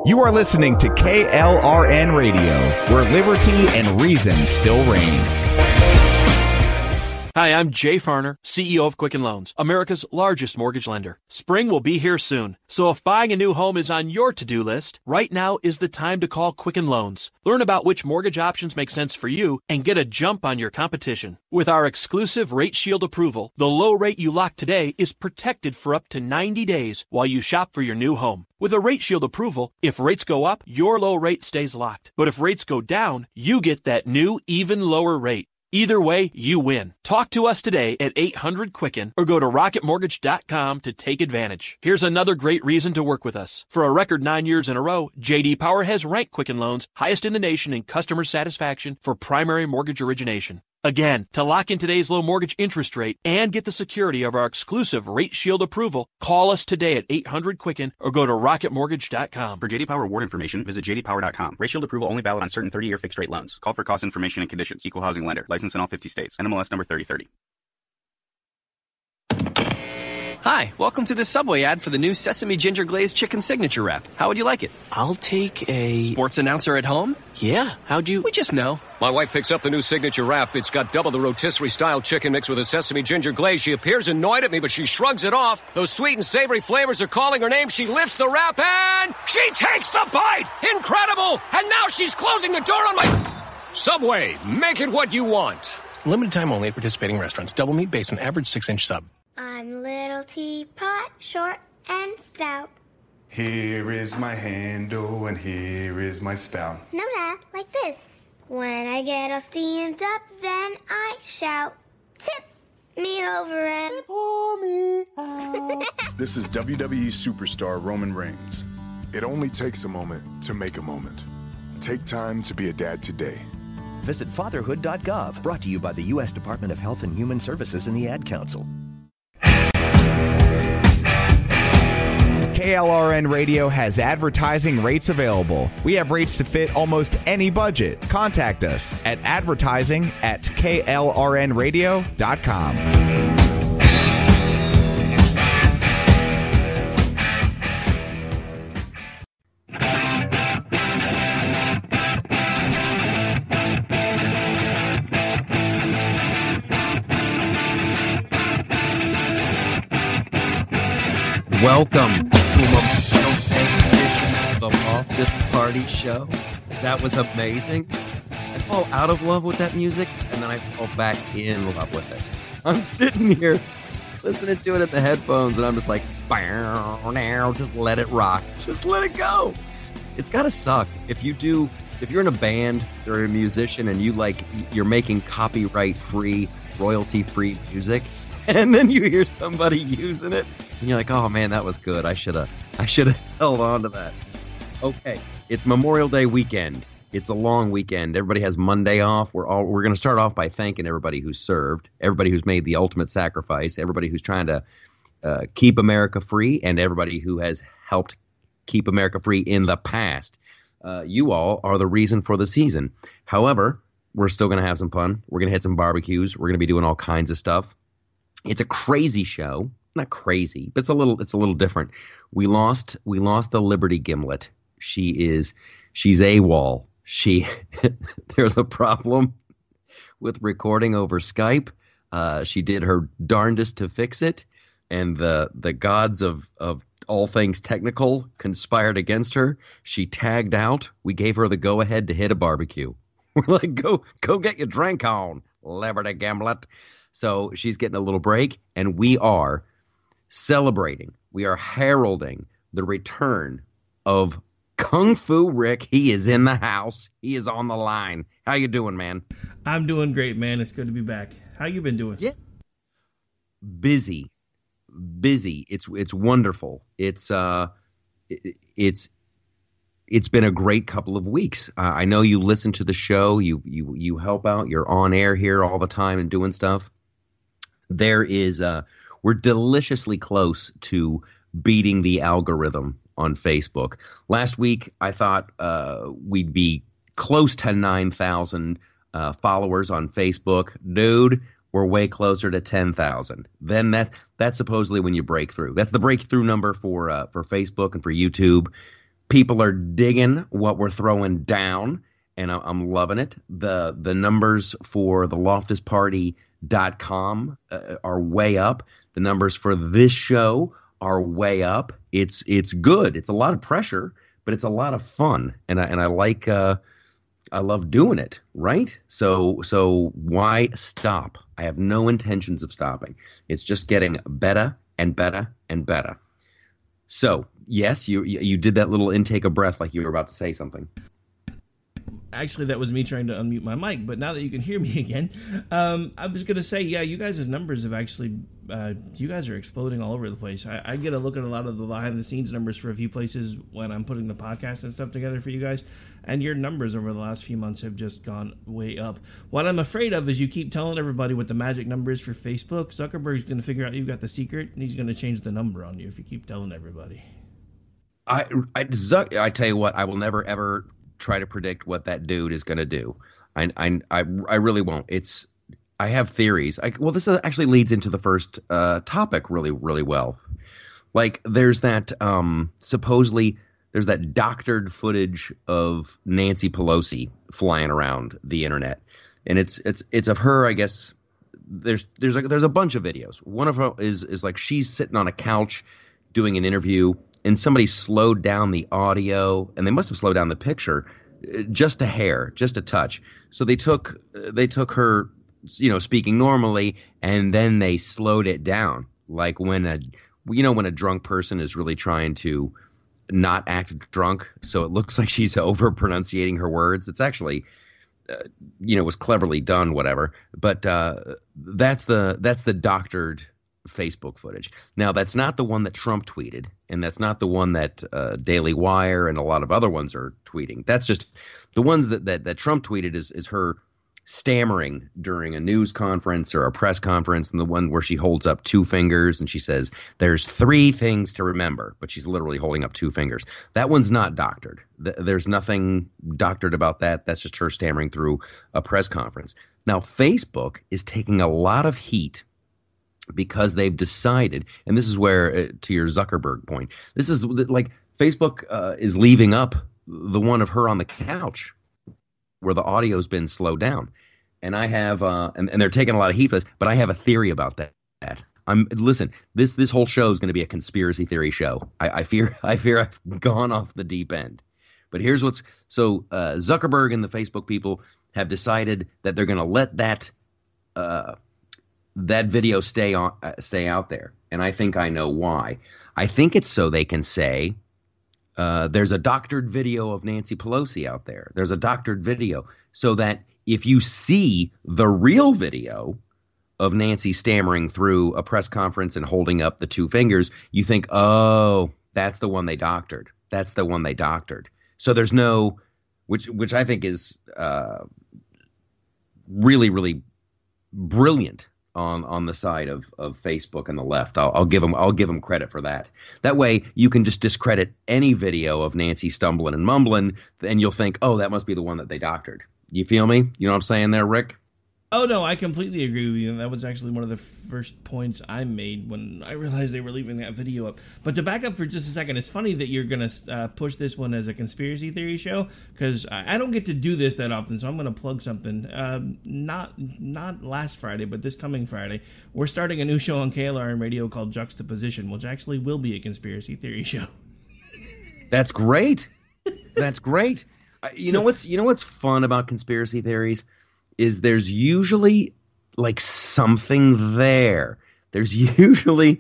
You are listening to KLRN Radio, where liberty and reason still reign. Hi, I'm Jay Farner, CEO of Quicken Loans, America's largest mortgage lender. Spring will be here soon, so if buying a new home is on your to-do list, right now is the time to call Quicken Loans. Learn about which mortgage options make sense for you and get a jump on your competition. With our exclusive Rate Shield approval, the low rate you lock today is protected for up to 90 days while you shop for your new home. With a Rate Shield approval, if rates go up, your low rate stays locked. But if rates go down, you get that new, even lower rate. Either way, you win. Talk to us today at 800-QUICKEN or go to rocketmortgage.com to take advantage. Here's another great reason to work with us. For a record 9 years in a row, J.D. Power has ranked Quicken Loans highest in the nation in customer satisfaction for primary mortgage origination. Again, to lock in today's low mortgage interest rate and get the security of our exclusive Rate Shield approval, call us today at 800-QUICKEN or go to rocketmortgage.com. For J.D. Power award information, visit jdpower.com. Rate Shield approval only valid on certain 30-year fixed-rate loans. Call for cost information and conditions. Equal housing lender. License in all 50 states. NMLS number 3030. Hi, welcome to the Subway ad for the new Sesame Ginger Glazed Chicken Signature Wrap. How would you like it? I'll take a... Sports announcer at home? Yeah, how'd you... We just know. My wife picks up the new Signature Wrap. It's got double the rotisserie-style chicken mixed with a sesame ginger glaze. She appears annoyed at me, but she shrugs it off. Those sweet and savory flavors are calling her name. She lifts the wrap and... she takes the bite! Incredible! And now she's closing the door on my... Subway, make it what you want. Limited time only at participating restaurants. Double meat based on average 6-inch sub. I'm little teapot, short and stout. Here is my handle and here is my spout. No, Dad, like this. When I get all steamed up, then I shout, tip me over and pour me out. This is WWE superstar Roman Reigns. It only takes a moment to make a moment. Take time to be a dad today. Visit fatherhood.gov, brought to you by the U.S. Department of Health and Human Services and the Ad Council. KLRN Radio has advertising rates available. We have rates to fit almost any budget. Contact us at advertising@klrnradio.com. Welcome to a Memorial Day edition of the Loftus Party Show. That was amazing. I fall out of love with that music, and then I fall back in love with it. I'm sitting here listening to it at the headphones, and I'm just like, now, just let it rock. Just let it go. It's gotta suck. If you're in a band or a musician and you're making copyright-free, royalty-free music, and then you hear somebody using it, and you're like, oh man, that was good. I should have held on to that. Okay, it's Memorial Day weekend. It's a long weekend. Everybody has Monday off. We're going to start off by thanking everybody who's served, everybody who's made the ultimate sacrifice, everybody who's trying to keep America free, and everybody who has helped keep America free in the past. You all are the reason for the season. However, we're still going to have some fun. We're going to hit some barbecues. We're going to be doing all kinds of stuff. It's a crazy show. Not crazy, but it's a little different. We lost the Liberty Gimlet. She's AWOL. There's a problem with recording over Skype. She did her darndest to fix it, and the gods of all things technical conspired against her. She tagged out. We gave her the go ahead to hit a barbecue. We're like, go get your drink on, Liberty Gimlet. So she's getting a little break, and we are celebrating. We are heralding the return of Kung Fu Rick. He is in the house. He is on the line. How you doing, man? I'm doing great, man. It's good to be back. How you been doing? Yeah. Busy. It's wonderful. It's been a great couple of weeks. I know you listen to the show. You help out. You're on air here all the time and doing stuff. We're deliciously close to beating the algorithm on Facebook. Last week, I thought we'd be close to 9,000 followers on Facebook. Dude, we're way closer to 10,000. Then that's supposedly when you break through. That's the breakthrough number for Facebook and for YouTube. People are digging what we're throwing down, and I'm loving it. The numbers for the LoftusParty.com are way up. The numbers for this show are way up. It's good. It's a lot of pressure, but it's a lot of fun, and I like. I love doing it, right? So why stop? I have no intentions of stopping. It's just getting better and better and better. So, yes, you did that little intake of breath like you were about to say something. Actually, that was me trying to unmute my mic, but now that you can hear me again, I was going to say, yeah, you guys' numbers have actually, you guys are exploding all over the place. I get a look at a lot of the behind-the-scenes numbers for a few places when I'm putting the podcast and stuff together for you guys, and your numbers over the last few months have just gone way up. What I'm afraid of is you keep telling everybody what the magic number is for Facebook. Zuckerberg's going to figure out you've got the secret, and he's going to change the number on you if you keep telling everybody. I tell you what, I will never, ever try to predict what that dude is going to do. I really won't. I have theories. Well, this actually leads into the first topic really, really well. Like there's that supposedly there's that doctored footage of Nancy Pelosi flying around the internet, and it's of her. I guess there's a bunch of videos. One of them is like she's sitting on a couch doing an interview, and somebody slowed down the audio, and they must have slowed down the picture just a hair, just a touch. So they took her, speaking normally, and then they slowed it down, like when a drunk person is really trying to not act drunk, so it looks like she's over pronunciating her words. It's actually, was cleverly done, whatever. But that's the doctored Facebook footage. Now, that's not the one that Trump tweeted, and that's not the one that Daily Wire and a lot of other ones are tweeting. That's just the ones that Trump tweeted is her stammering during a news conference or a press conference, and the one where she holds up two fingers and she says, "There's 3 things to remember," but she's literally holding up 2 fingers. That one's not doctored. There's nothing doctored about that. That's just her stammering through a press conference. Now, Facebook is taking a lot of heat because they've decided, and this is where, to your Zuckerberg point, this is like Facebook is leaving up the one of her on the couch where the audio's been slowed down. And I have, and they're taking a lot of heat for this, but I have a theory about that. Listen, this whole show is going to be a conspiracy theory show. I fear I've gone off the deep end. But here's Zuckerberg and the Facebook people have decided that they're going to let that video stay out there. And I think I know why. I think it's so they can say, there's a doctored video of Nancy Pelosi out there. There's a doctored video, so that if you see the real video of Nancy stammering through a press conference and holding up the 2 fingers, you think, oh, that's the one they doctored. That's the one they doctored. So there's no, which I think is really, really brilliant on the side of Facebook and the left. I'll give them credit for that. That way you can just discredit any video of Nancy stumbling and mumbling, and you'll think, oh, that must be the one that they doctored. You feel me? You know what I'm saying there, Rick? Oh, no, I completely agree with you. And that was actually one of the first points I made when I realized they were leaving that video up. But to back up for just a second, it's funny that you're going to push this one as a conspiracy theory show, because I don't get to do this that often, so I'm going to plug something. Not last Friday, but this coming Friday, we're starting a new show on KLRN Radio called Juxtaposition, which actually will be a conspiracy theory show. That's great. That's great. You know what's fun about conspiracy theories? Is there's usually like something there. There's usually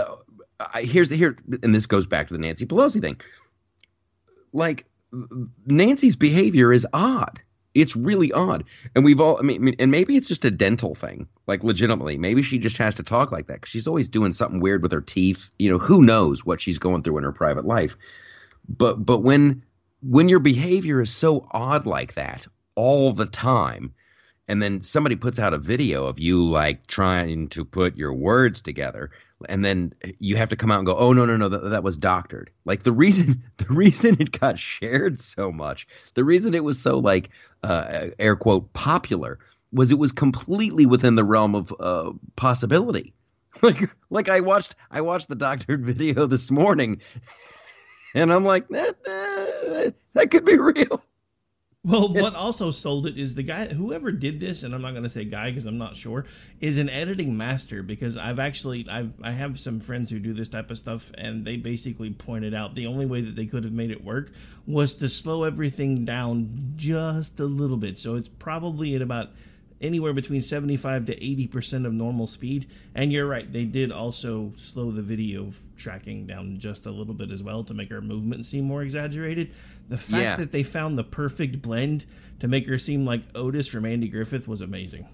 and this goes back to the Nancy Pelosi thing. Like Nancy's behavior is odd. It's really odd. And and maybe it's just a dental thing. Like legitimately, maybe she just has to talk like that because she's always doing something weird with her teeth. Who knows what she's going through in her private life. But when your behavior is so odd like that all the time, and then somebody puts out a video of you like trying to put your words together, and then you have to come out and go, oh, no, that was doctored. Like the reason it got shared so much, the reason it was so like air quote popular was it was completely within the realm of possibility. Like I watched the doctored video this morning, And I'm like, that could be real. Well, what also sold it is the guy, whoever did this, and I'm not going to say guy because I'm not sure, is an editing master, because I have some friends who do this type of stuff, and they basically pointed out the only way that they could have made it work was to slow everything down just a little bit. So it's probably at about anywhere between 75 to 80% of normal speed. And you're right, they did also slow the video tracking down just a little bit as well to make her movement seem more exaggerated. The fact that they found the perfect blend to make her seem like Otis from Andy Griffith was amazing.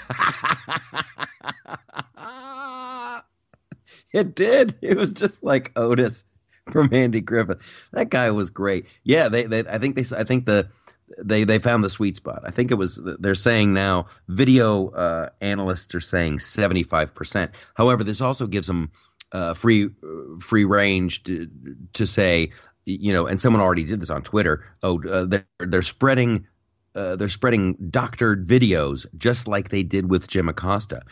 It did. It was just like Otis from Andy Griffith. That guy was great. Yeah, I think they found the sweet spot. I think it was, they're saying now, video analysts are saying 75%. However, this also gives them free range to say, and someone already did this on Twitter. They're spreading doctored videos just like they did with Jim Acosta,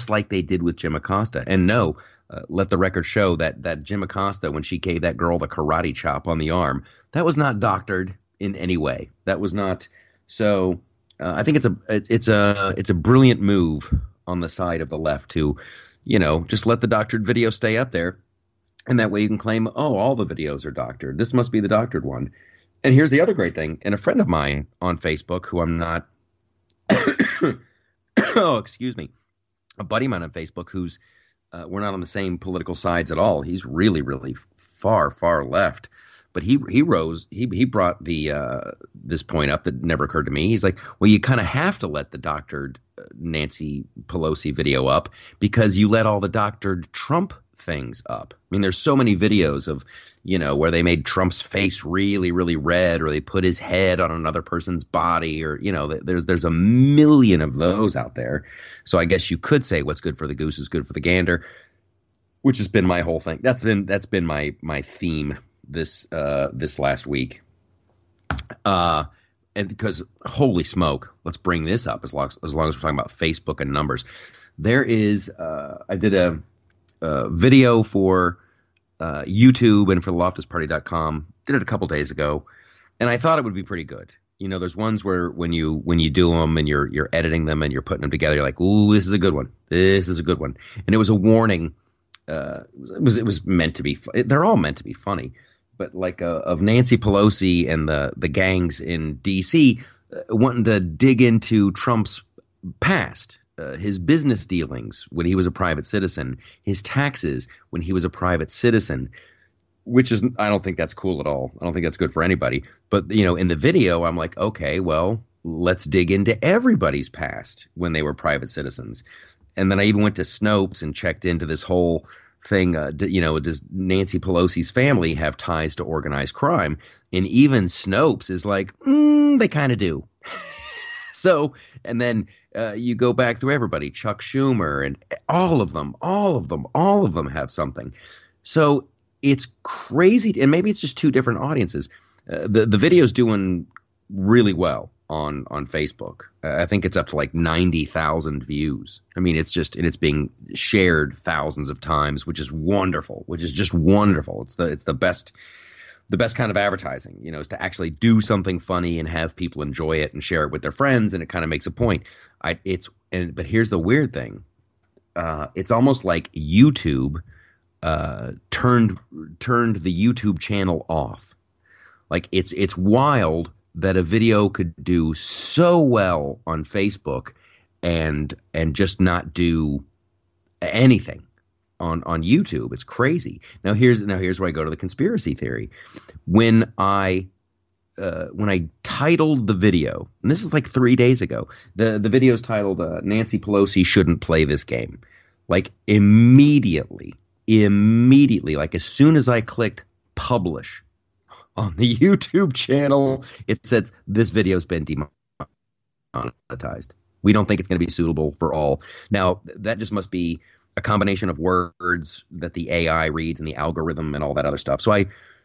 And no, let the record show that Jim Acosta, when she gave that girl the karate chop on the arm, that was not doctored in any way. That was not. So I think it's a brilliant move on the side of the left to, just let the doctored video stay up there, and that way you can claim, all the videos are doctored. This must be the doctored one. And here's the other great thing. And a friend of mine on Facebook, who I'm not, excuse me, a buddy of mine on Facebook who's, we're not on the same political sides at all. He's really, really far, far left. But he brought this point up that never occurred to me. He's like, well, you kind of have to let the doctored Nancy Pelosi video up because you let all the doctored Trump things up. I mean, there's so many videos of, where they made Trump's face really, really red, or they put his head on another person's body, or, there's a million of those out there. So I guess you could say what's good for the goose is good for the gander, which has been my whole thing. That's been my theme this last week. And because holy smoke, let's bring this up as long as we're talking about Facebook and numbers. There is I did a video for YouTube and for loftusparty.com. Did it a couple days ago, and I thought it would be pretty good. There's ones where when you do them and you're editing them and you're putting them together, you're like, ooh, this is a good one. This is a good one. And it was a warning. It was meant to be. They're all meant to be funny. But like of Nancy Pelosi and the gangs in D.C. Wanting to dig into Trump's past, his business dealings when he was a private citizen, his taxes when he was a private citizen, which is, I don't think that's cool at all. I don't think that's good for anybody. But, in the video, I'm like, okay, well, let's dig into everybody's past when they were private citizens. And then I even went to Snopes and checked into this whole thing, does Nancy Pelosi's family have ties to organized crime? And even Snopes is like, they kind of do. So, and then you go back through everybody, Chuck Schumer, and all of them have something. So it's crazy. And maybe it's just two different audiences. The video's doing really well on Facebook. I think it's up to like 90,000 views. I mean, it's being shared thousands of times, which is wonderful, It's the best kind of advertising, is to actually do something funny and have people enjoy it and share it with their friends. And it kind of makes a point. But here's the weird thing. It's almost like YouTube turned the YouTube channel off. Like it's wild that a video could do so well on Facebook and just not do anything on YouTube. It's crazy. Now here's where I go to the conspiracy theory. When I titled the video, and this is like 3 days ago, the video is titled Nancy Pelosi Shouldn't Play This Game. Like immediately, like as soon as I clicked publish on the YouTube channel, it says this video's been demonetized. We don't think it's going to be suitable for all. Now, that just must be a combination of words that the AI reads and the algorithm and all that other stuff. So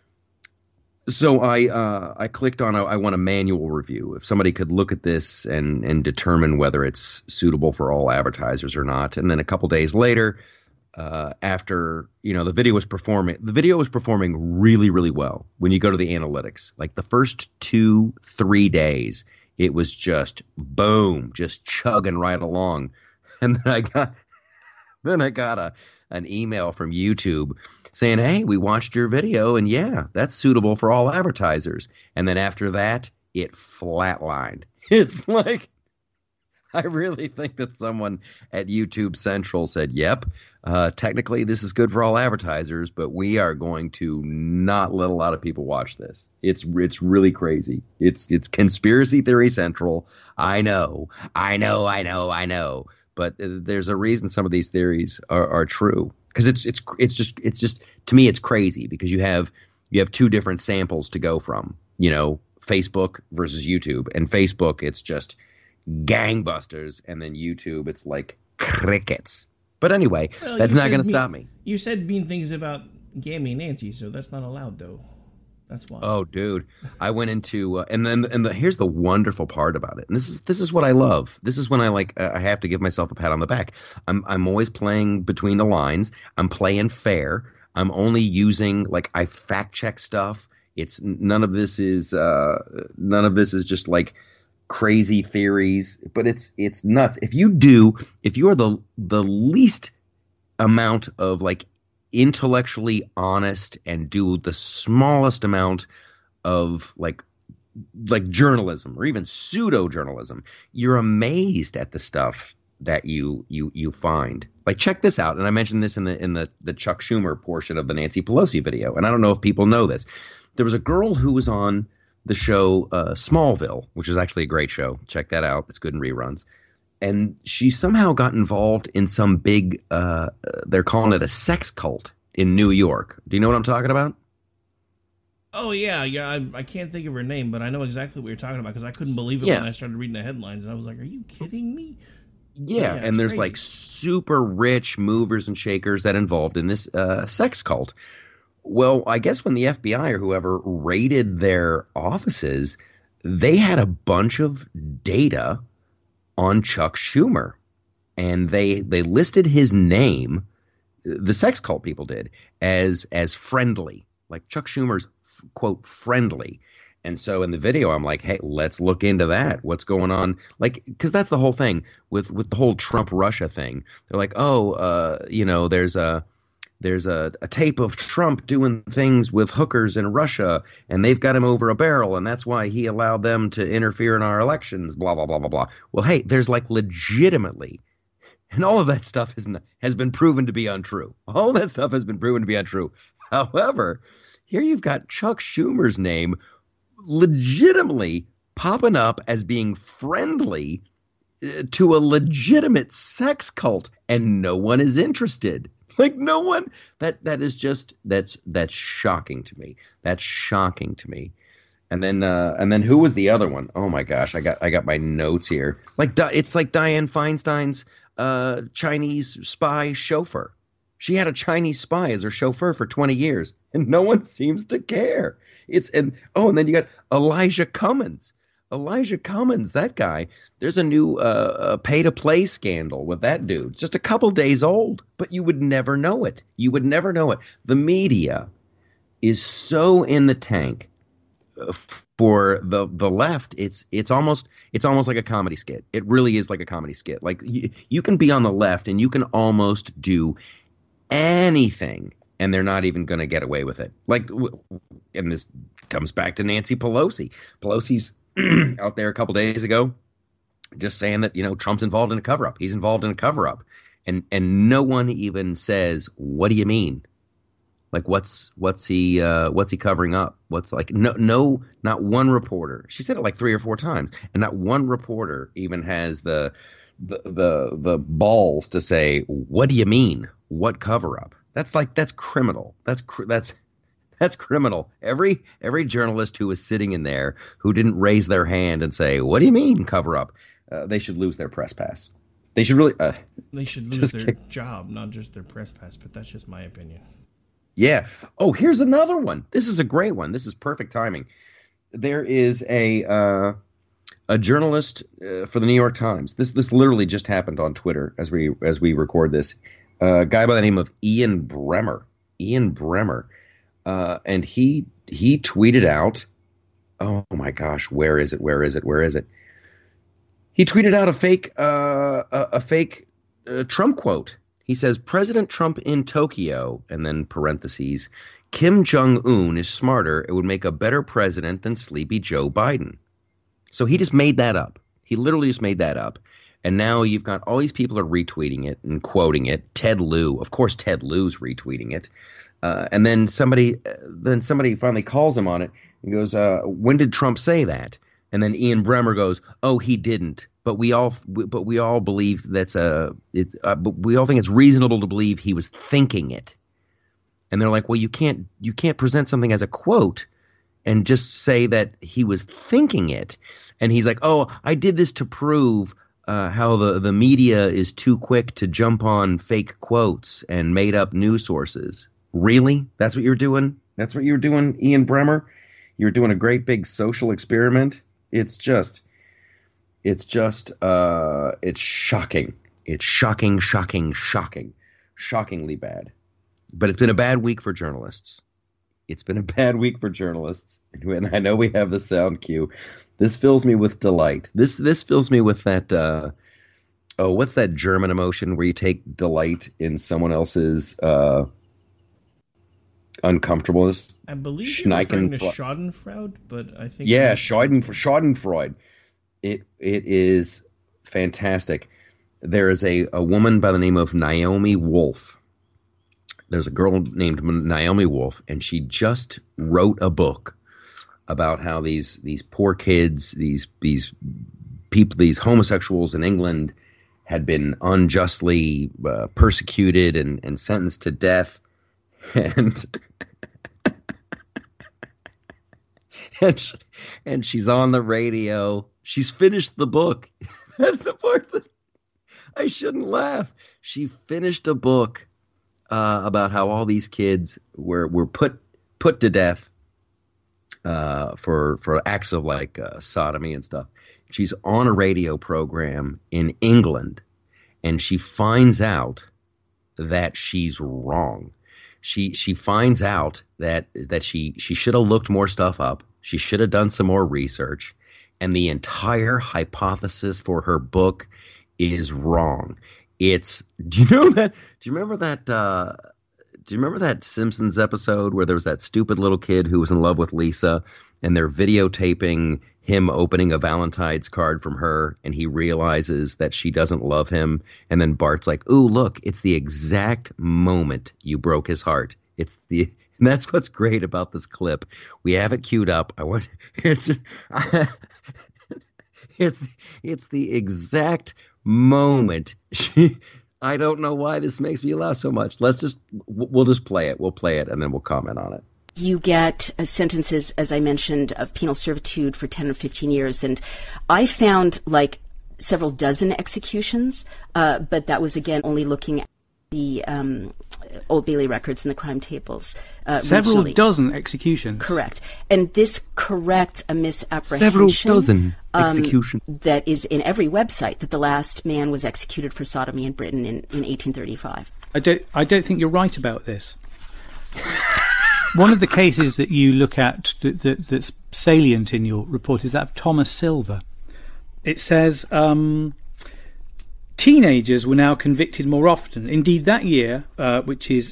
I clicked on I want a manual review. If somebody could look at this and determine whether it's suitable for all advertisers or not. And then a couple days later, after, the video was performing really, really well. When you go to the analytics, like the first 2-3 days, it was just boom, just chugging right along. And then I got an email from YouTube saying, hey, we watched your video, and yeah, that's suitable for all advertisers. And then after that, it flatlined. It's like, I really think that someone at YouTube Central said, yep, technically this is good for all advertisers, but we are going to not let a lot of people watch this. It's really crazy. It's conspiracy theory central. I know. But there's a reason some of these theories are true, because it's just to me it's crazy, because you have two different samples to go from, Facebook versus YouTube. And Facebook, it's just gangbusters, and then YouTube, it's like crickets. But anyway, that's not going to stop me. You said mean things about Gammy Nancy, so that's not allowed, though. That's why. Oh, dude, I went into and here's the wonderful part about it. And this is what I love. This is when I have to give myself a pat on the back. I'm always playing between the lines. I'm playing fair. I'm only using, I fact check stuff. It's none of this is just like crazy theories, but it's nuts. If you are the least amount of intellectually honest and do the smallest amount of like journalism or even pseudo journalism, you're amazed at the stuff that you find. Like, check this out. And I mentioned this in the Chuck Schumer portion of the Nancy Pelosi video. And I don't know if people know this. There was a girl who was on the show Smallville, which is actually a great show. Check that out. It's good in reruns. And she somehow got involved in some big, they're calling it a sex cult in New York. Do you know what I'm talking about? Oh, yeah. I can't think of her name, but I know exactly what you're talking about, because I couldn't believe it when I started reading the headlines. And I was like, are you kidding me? Yeah, and there's crazy. Super rich movers and shakers that involved in this sex cult. Well, I guess when the FBI or whoever raided their offices, they had a bunch of data on Chuck Schumer, and they listed his name, the sex cult people did, as friendly, like Chuck Schumer's quote friendly. And so in the video, I'm like, hey, let's look into that. What's going on? Because that's the whole thing with the whole Trump Russia thing. They're like, there's a tape of Trump doing things with hookers in Russia, and they've got him over a barrel, and that's why he allowed them to interfere in our elections, blah, blah, blah, blah, blah. Well, hey, there's legitimately, and all of that stuff has been proven to be untrue. All that stuff has been proven to be untrue. However, here you've got Chuck Schumer's name legitimately popping up as being friendly to a legitimate sex cult, and no one is interested. No one. That's shocking to me. That's shocking to me. And then who was the other one? Oh my gosh, I got my notes here. It's like Dianne Feinstein's Chinese spy chauffeur. She had a Chinese spy as her chauffeur for 20 years, and no one seems to care. And then you got Elijah Cummings. Elijah Cummings, that guy. There's a new pay-to-play scandal with that dude. Just a couple days old, but you would never know it. You would never know it. The media is so in the tank for the left. It's almost like a comedy skit. It really is like a comedy skit. You can be on the left and you can almost do anything, and they're not even going to get away with it. And this comes back to Nancy Pelosi. Pelosi's out there a couple days ago just saying that, Trump's involved in a cover-up. He's involved in a cover-up. And no one even says, what do you mean? What's he covering up? No, not one reporter. She said it 3 or 4 times, and not one reporter even has the balls to say, what do you mean? What cover-up? That's criminal. That's criminal. Every journalist who was sitting in there who didn't raise their hand and say, what do you mean cover up? They should lose their press pass. They should really they should lose their job, not just their press pass, but that's just my opinion. Yeah. Oh, here's another one. This is a great one. This is perfect timing. There is a journalist for the New York Times. This literally just happened on Twitter as we record this. a guy by the name of Ian Bremmer. And he tweeted out, oh my gosh, where is it? He tweeted out a fake Trump quote. He says, President Trump in Tokyo, and then parentheses, Kim Jong-un is smarter. It would make a better president than sleepy Joe Biden. So he just made that up. He literally just made that up. And now you've got all these people are retweeting it and quoting it. Ted Lieu, of course, Ted Lieu's retweeting it. And then somebody finally calls him on it and goes, when did Trump say that? And then Ian Bremmer goes, oh, he didn't. But we all believe but we all think it's reasonable to believe he was thinking it. And they're like, well, you can't present something as a quote and just say that he was thinking it. And he's like, oh, I did this to prove how the media is too quick to jump on fake quotes and made up news sources. Really? That's what you're doing? That's what you're doing, Ian Bremmer? You're doing a great big social experiment? It's shocking. It's shockingly bad. But it's been a bad week for journalists. And I know we have the sound cue. This fills me with delight. This fills me with that, what's that German emotion where you take delight in someone else's uncomfortableness? I believe you're referring to Schadenfreude, but I think... Yeah, Schadenfreude. It is fantastic. There is a woman by the name of Naomi Wolf. There's a girl named Naomi Wolf, and she just wrote a book about how these poor kids, these people, these homosexuals in England had been unjustly persecuted and sentenced to death. And she's on the radio. She's finished the book. That's the part that I shouldn't laugh. She finished a book about how all these kids were put to death for acts of like sodomy and stuff. She's on a radio program in England, and she finds out that she's wrong. She finds out that she should have looked more stuff up. She should have done some more research, and the entire hypothesis for her book is wrong. Do you remember that Simpsons episode where there was that stupid little kid who was in love with Lisa, and they're videotaping him opening a Valentine's card from her, and he realizes that she doesn't love him, and then Bart's like, ooh, look, it's the exact moment you broke his heart. And that's what's great about this clip. We have it queued up. It's the exact moment. I don't know why this makes me laugh so much. We'll just play it. We'll play it and then we'll comment on it. You get sentences, as I mentioned, of penal servitude for 10 or 15 years. And I found like several dozen executions, but that was, again, only looking at the Old Bailey records and the crime tables. Several dozen executions. Correct. And this corrects a misapprehension. Several dozen executions. That is in every website, that the last man was executed for sodomy in Britain in 1835. I don't think you're right about this. One of the cases that you look at that's salient in your report is that of Thomas Silver. It says teenagers were now convicted more often. Indeed, that year, which is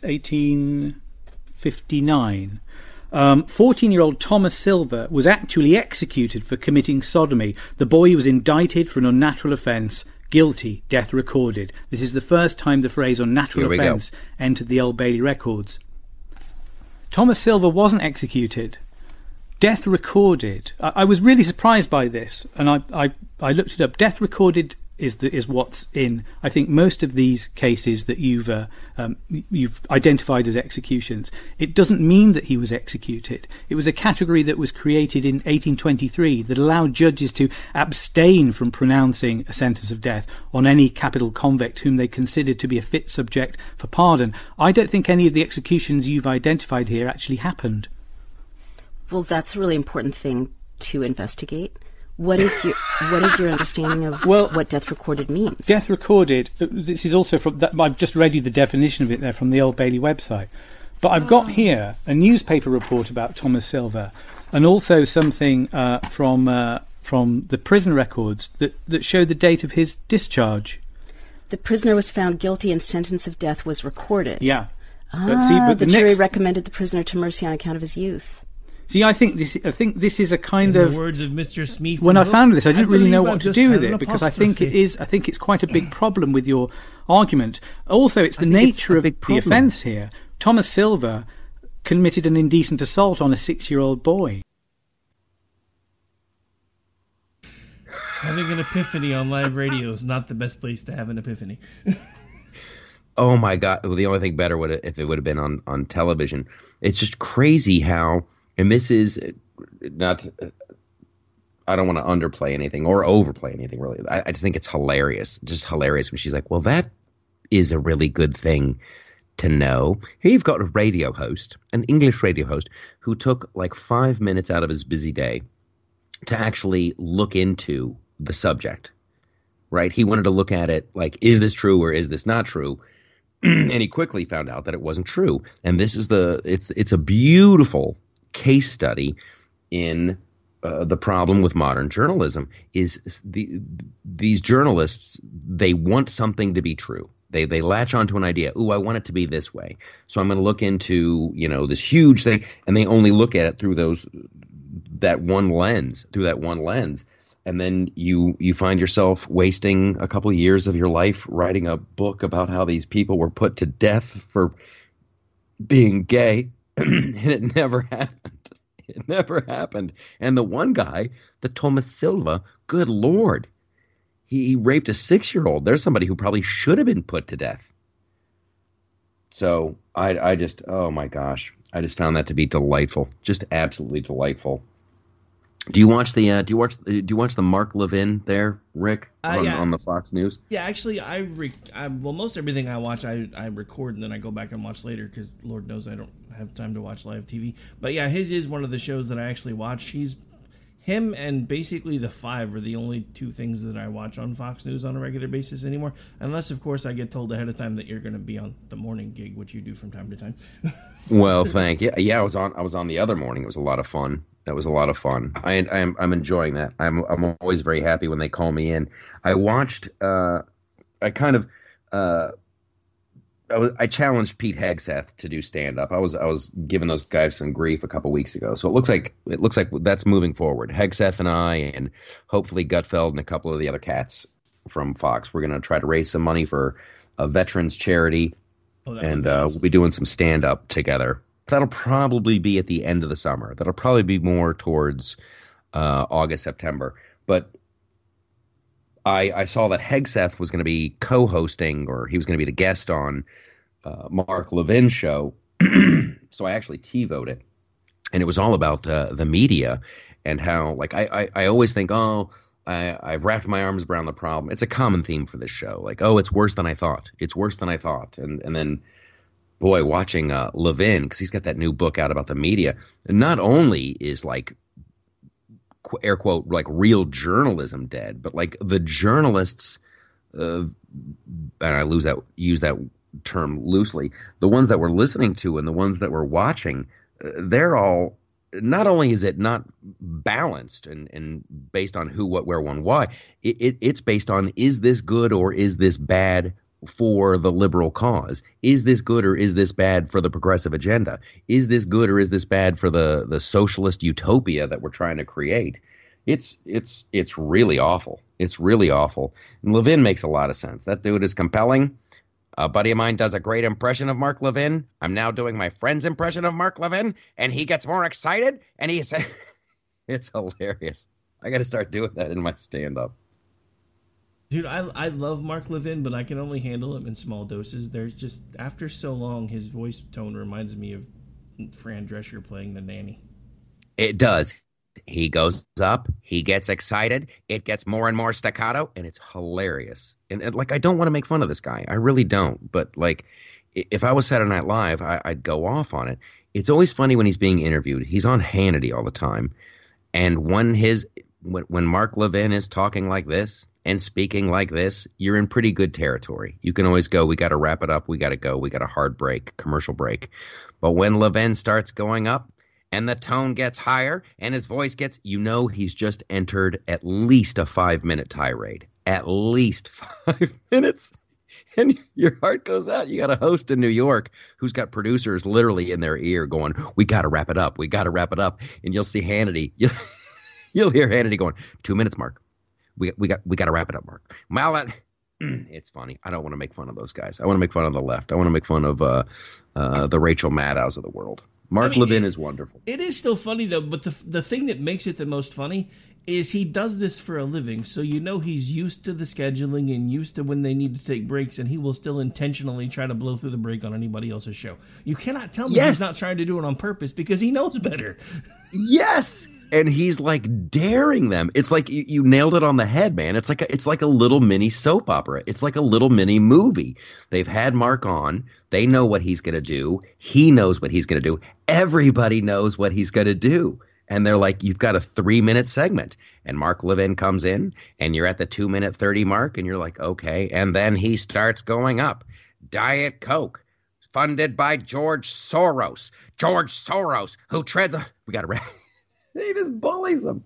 1859, 14-year-old Thomas Silver was actually executed for committing sodomy. The boy was indicted for an unnatural offence. Guilty, death recorded. This is the first time the phrase unnatural offence entered the Old Bailey records. Thomas Silver wasn't executed. Death recorded. I was really surprised by this, and I looked it up. Death recorded is what's in, I think, most of these cases that you've identified as executions. It doesn't mean that he was executed. It was a category that was created in 1823 that allowed judges to abstain from pronouncing a sentence of death on any capital convict whom they considered to be a fit subject for pardon. I don't think any of the executions you've identified here actually happened. Well, that's a really important thing to investigate. What is your understanding of what death recorded means? Death recorded, this is also from, I've just read you the definition of it there from the Old Bailey website. But I've got here a newspaper report about Thomas Silver, and also something from the prison records that show the date of his discharge. The prisoner was found guilty and sentence of death was recorded. Yeah. But the jury recommended the prisoner to mercy on account of his youth. See, I think this is a kind In of the words of Mr. Smith. When I found this, I didn't really know what to do with it, because I think it's quite a big problem with your argument. Also, it's the nature of the offence here. Thomas Silver committed an indecent assault on a 6-year-old boy. Having an epiphany on live radio is not the best place to have an epiphany. Oh my God! Well, the only thing better would if it would have been on television. It's just crazy how, and this is not. I don't want to underplay anything or overplay anything, really. I just think it's hilarious, just hilarious when she's like, "Well, that is a really good thing to know." Here you've got a radio host, an English radio host, who took like 5 minutes out of his busy day to actually look into the subject, right? He wanted to look at it like, is this true or is this not true? And he quickly found out that it wasn't true. And this is it's a beautiful case study in the problem with modern journalism. Is these journalists, they want something to be true. They latch onto an idea. Ooh, I want it to be this way. So I'm going to look into, this huge thing, and they only look at it through that one lens. And then you find yourself wasting a couple of years of your life writing a book about how these people were put to death for being gay. And it never happened. It never happened. And the one guy, the Thomas Silva, good Lord, he raped a 6-year-old. There's somebody who probably should have been put to death. So I just, oh my gosh, I just found that to be delightful, just absolutely delightful. Do you watch the Mark Levin there, Rick, on the Fox News? Yeah, actually, most everything I watch, I record and then I go back and watch later because Lord knows I don't have time to watch live TV. But yeah, his is one of the shows that I actually watch. Him and basically The Five are the only two things that I watch on Fox News on a regular basis anymore. Unless, of course, I get told ahead of time that you're going to be on the morning gig, which you do from time to time. Well, thank you. Yeah, I was on the other morning. It was a lot of fun. That was a lot of fun. I'm enjoying that. I'm always very happy when they call me in. I watched. I challenged Pete Hegseth to do stand up. I was giving those guys some grief a couple weeks ago. So it looks like that's moving forward. Hegseth and I, and hopefully Gutfeld and a couple of the other cats from Fox, we're going to try to raise some money for a veterans charity, and we'll be doing some stand up together. That'll probably be at the end of the summer. That'll probably be more towards August, September. But I saw that Hegseth was going to be co-hosting, or he was going to be the guest on Mark Levin's show. So I actually TiVoed it, and it was all about the media and how, like, I always think, I've wrapped my arms around the problem. It's a common theme for this show. Like, it's worse than I thought. It's worse than I thought. And then, boy, watching Levin, because he's got that new book out about the media, and not only is, like, air quote, like, real journalism dead, but like the journalists, and I use that term loosely, the ones that we're listening to and the ones that we're watching, they're all, not only is it not balanced and based on who, what, where, when, why, it's based on, is this good or is this bad for the liberal cause? Is this good or is this bad for the progressive agenda? Is this good or is this bad for the socialist utopia that we're trying to create? It's really awful. It's really awful. And Levin makes a lot of sense. That dude is compelling. A buddy of mine does a great impression of Mark Levin. I'm now doing my friend's impression of Mark Levin, and he gets more excited, and it's hilarious. I got to start doing that in my stand-up. Dude, I love Mark Levin, but I can only handle him in small doses. There's just, after so long, his voice tone reminds me of Fran Drescher playing the nanny. It does. He goes up, he gets excited, it gets more and more staccato, and it's hilarious. And like, I don't want to make fun of this guy. I really don't. But like, if I was Saturday Night Live, I'd go off on it. It's always funny when he's being interviewed. He's on Hannity all the time. And when his when Mark Levin is talking like this and speaking like this, you're in pretty good territory. You can always go, we got to wrap it up. We got to go. We got a hard break, commercial break. But when Levin starts going up and the tone gets higher and his voice gets, he's just entered at least a 5-minute tirade. At least 5 minutes. And your heart goes out. You got a host in New York who's got producers literally in their ear going, we got to wrap it up. We got to wrap it up. And you'll see Hannity. You'll hear Hannity going, 2 minutes, Mark. We got to wrap it up, Mark. Well, it's funny. I don't want to make fun of those guys. I want to make fun of the left. I want to make fun of the Rachel Maddows of the world. Mark Levin is wonderful. It is still funny, though, but the thing that makes it the most funny is he does this for a living, so he's used to the scheduling and used to when they need to take breaks, and he will still intentionally try to blow through the break on anybody else's show. You cannot tell me he's not trying to do it on purpose because he knows better. Yes, and he's like daring them. It's like you nailed it on the head, man. It's like a little mini soap opera. It's like a little mini movie. They've had Mark on. They know what he's going to do. He knows what he's going to do. Everybody knows what he's going to do. And they're like, you've got a 3-minute segment. And Mark Levin comes in, and you're at the 2-minute 30 mark, and you're like, okay. And then he starts going up. Diet Coke, funded by George Soros. George Soros, who treads a... We got to... He just bullies him.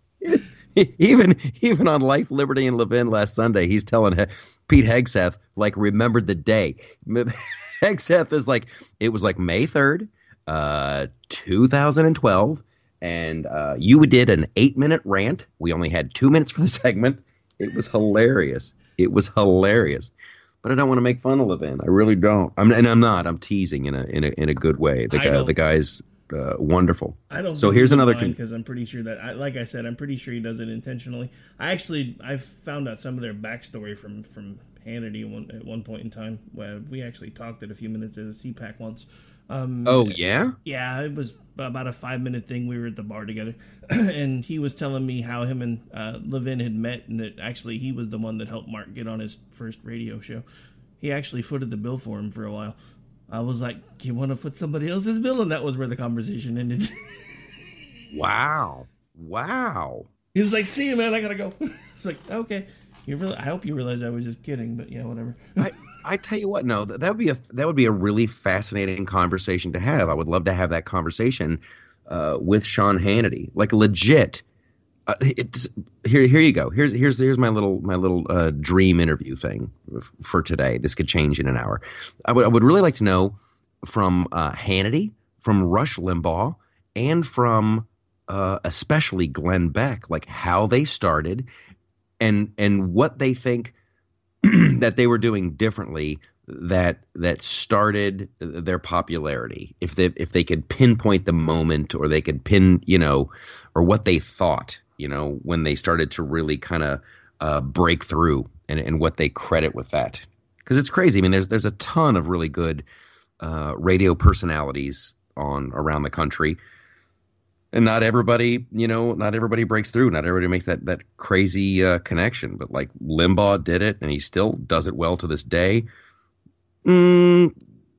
Even on Life, Liberty, and Levin last Sunday, he's telling Pete Hegseth, remembered the day. Hegseth is like, it was like May 3rd, 2012. And you did an 8-minute rant. We only had 2 minutes for the segment. It was hilarious. But I don't want to make fun of Levin. I really don't. I'm not. I'm teasing in a good way. The guy's wonderful. I don't. So here's another because I'm pretty sure that, like I said, I'm pretty sure he does it intentionally. I've found out some of their backstory from Hannity at one point in time. Where we actually talked at a few minutes at a CPAC once. Yeah? Yeah, it was about a 5-minute thing. We were at the bar together, and he was telling me how him and Levin had met, and that actually he was the one that helped Mark get on his first radio show. He actually footed the bill for him for a while. I was like, you want to foot somebody else's bill? And that was where the conversation ended. Wow. He was like, see you, man, I gotta go. It's like, okay. I hope you realize I was just kidding, but yeah, whatever. I tell you what, no, that would be a really fascinating conversation to have. I would love to have that conversation with Sean Hannity, like legit. Here you go. Here's my little dream interview thing for today. This could change in an hour. I would really like to know from Hannity, from Rush Limbaugh, and from especially Glenn Beck, like how they started. And what they think that they were doing differently that started their popularity. If they could pinpoint the moment, or they could pin, or what they thought, when they started to really kind of break through, and what they credit with that. Because it's crazy. I mean, there's a ton of really good radio personalities around the country. And not everybody breaks through. Not everybody makes that crazy connection. But like Limbaugh did it, and he still does it well to this day. Glenn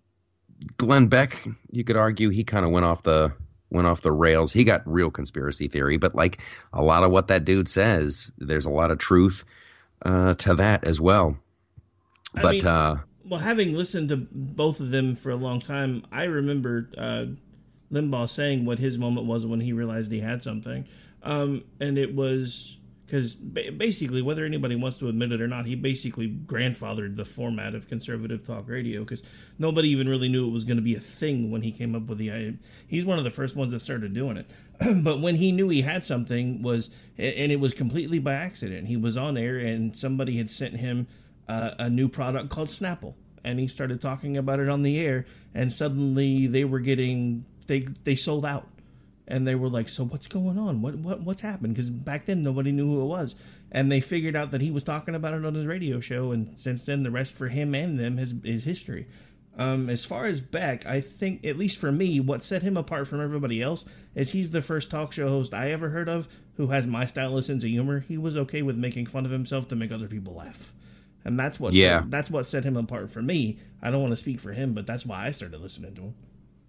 Beck, you could argue he kind of went off the rails. He got real conspiracy theory, but like a lot of what that dude says, there's a lot of truth to that as well. Well, having listened to both of them for a long time, I remember Limbaugh saying what his moment was when he realized he had something. And it was because basically, whether anybody wants to admit it or not, he basically grandfathered the format of conservative talk radio, because nobody even really knew it was going to be a thing when he came up with the idea. He's one of the first ones that started doing it. But when he knew he had something, and it was completely by accident. He was on air and somebody had sent him a new product called Snapple, and he started talking about it on the air, and suddenly they were getting... They sold out, and they were like, so what's going on? What's happened? Because back then nobody knew who it was, and they figured out that he was talking about it on his radio show, and since then the rest for him and them is history. As far as Beck, I think, at least for me, what set him apart from everybody else is he's the first talk show host I ever heard of who has my style of sense of humor. He was okay with making fun of himself to make other people laugh. And that's what set him apart for me. I don't want to speak for him, but that's why I started listening to him.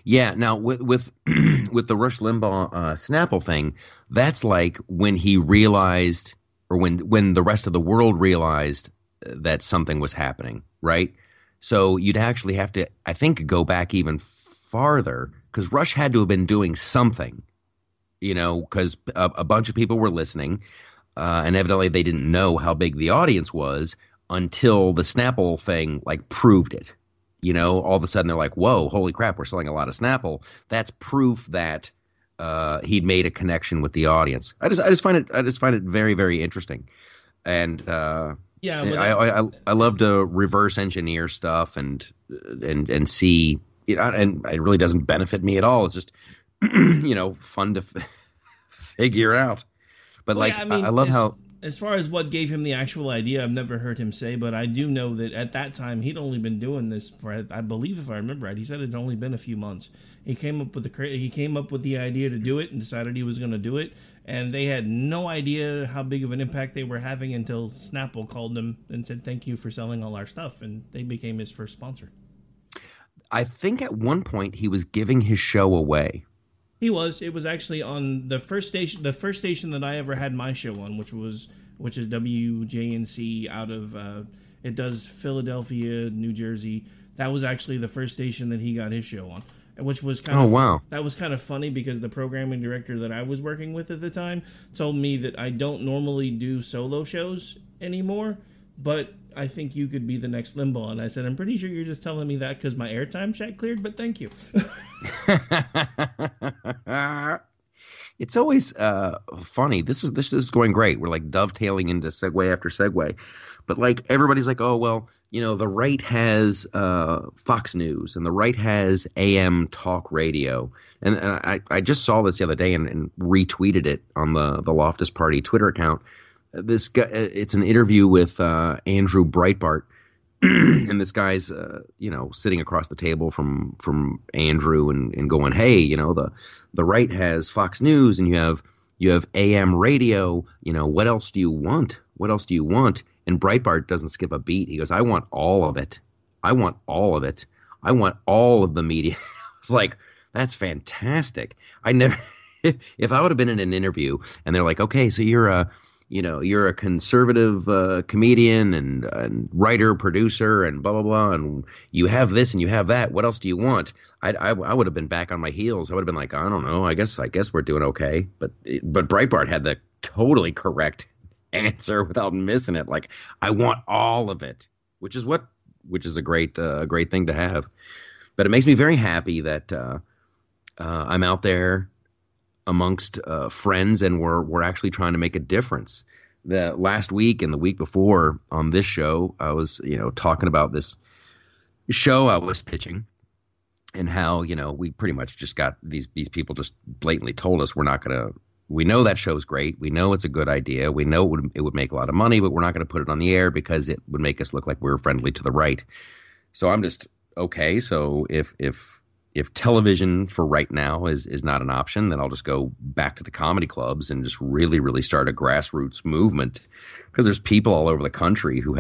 Yeah. Now with with the Rush Limbaugh Snapple thing, that's like when he realized, or when the rest of the world realized that something was happening, right? So you'd actually have to, I think, go back even farther, because Rush had to have been doing something, because a bunch of people were listening, and evidently they didn't know how big the audience was until the Snapple thing like proved it. All of a sudden they're like, whoa, holy crap, we're selling a lot of Snapple. That's proof that he'd made a connection with the audience. I just find it very, very interesting. And I love to reverse engineer stuff and see, and it really doesn't benefit me at all. It's just, fun to figure out. But I love how, as far as what gave him the actual idea, I've never heard him say, but I do know that at that time he'd only been doing this for, I believe, if I remember right, he said it had only been a few months. He came up with the idea to do it and decided he was going to do it, and they had no idea how big of an impact they were having until Snapple called them and said thank you for selling all our stuff, and they became his first sponsor. I think at one point he was giving his show away. He was. It was actually on the first station that I ever had my show on, which is WJNC out of it does Philadelphia, New Jersey. That was actually the first station that he got his show on, which was that was kind of funny, because the programming director that I was working with at the time told me that I don't normally do solo shows anymore, but I think you could be the next Limbaugh. And I said, I'm pretty sure you're just telling me that because my airtime check cleared, but thank you. It's always funny. This is going great. We're like dovetailing into segue after segue. But like everybody's like, oh, well, the right has Fox News and the right has AM talk radio. And I just saw this the other day and retweeted it on the Loftus Party Twitter account. This guy, it's an interview with Andrew Breitbart, and this guy's sitting across the table from Andrew and going, hey, the right has Fox News and you have AM radio. What else do you want? What else do you want? And Breitbart doesn't skip a beat. He goes, I want all of it. I want all of it. I want all of the media. It's like, that's fantastic. If I would have been in an interview and they're like, okay, so you're a conservative comedian and writer, producer, and blah, blah, blah, and you have this and you have that. What else do you want? I would have been back on my heels. I would have been like, I don't know. I guess we're doing okay. But Breitbart had the totally correct answer without missing it. Like, I want all of it, which is a great thing to have. But it makes me very happy that I'm out there amongst friends, and we're actually trying to make a difference. The last week and the week before on this show, I was talking about this show I was pitching, and how we pretty much just got these people just blatantly told us we know that show's great, we know it's a good idea, we know it would make a lot of money, but we're not going to put it on the air because it would make us look like we're friendly to the right. So I'm just okay. So if television for right now is not an option, then I'll just go back to the comedy clubs and just really, really start a grassroots movement, because there's people all over the country who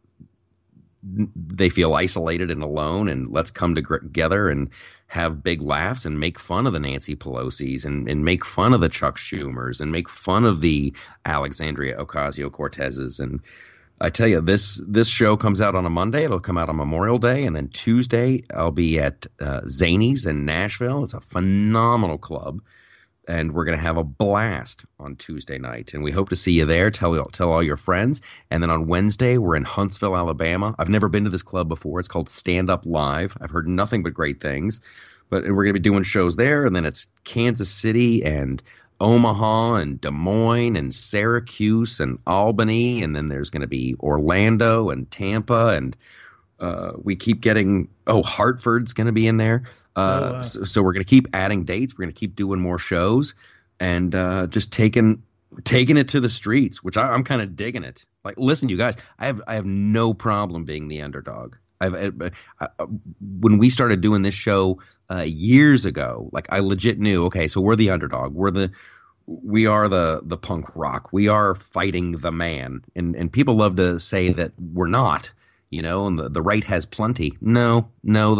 they feel isolated and alone, and let's come together and have big laughs and make fun of the Nancy Pelosi's and make fun of the Chuck Schumers and make fun of the Alexandria Ocasio-Cortezes. And I tell you, this show comes out on a Monday. It'll come out on Memorial Day. And then Tuesday, I'll be at Zanies in Nashville. It's a phenomenal club. And we're going to have a blast on Tuesday night. And we hope to see you there. Tell all your friends. And then on Wednesday, we're in Huntsville, Alabama. I've never been to this club before. It's called Stand Up Live. I've heard nothing but great things. But we're going to be doing shows there. And then it's Kansas City and Omaha and Des Moines and Syracuse and Albany, and then there's going to be Orlando and Tampa, and we keep getting Hartford's going to be in there. So we're going to keep adding dates. We're going to keep doing more shows, and just taking it to the streets, which I'm kind of digging it. Like, listen, you guys, I have no problem being the underdog. When we started doing this show years ago, like, I legit knew, okay, so we're the underdog. We are the punk rock. We are fighting the man. And people love to say that we're not, and the right has plenty. No,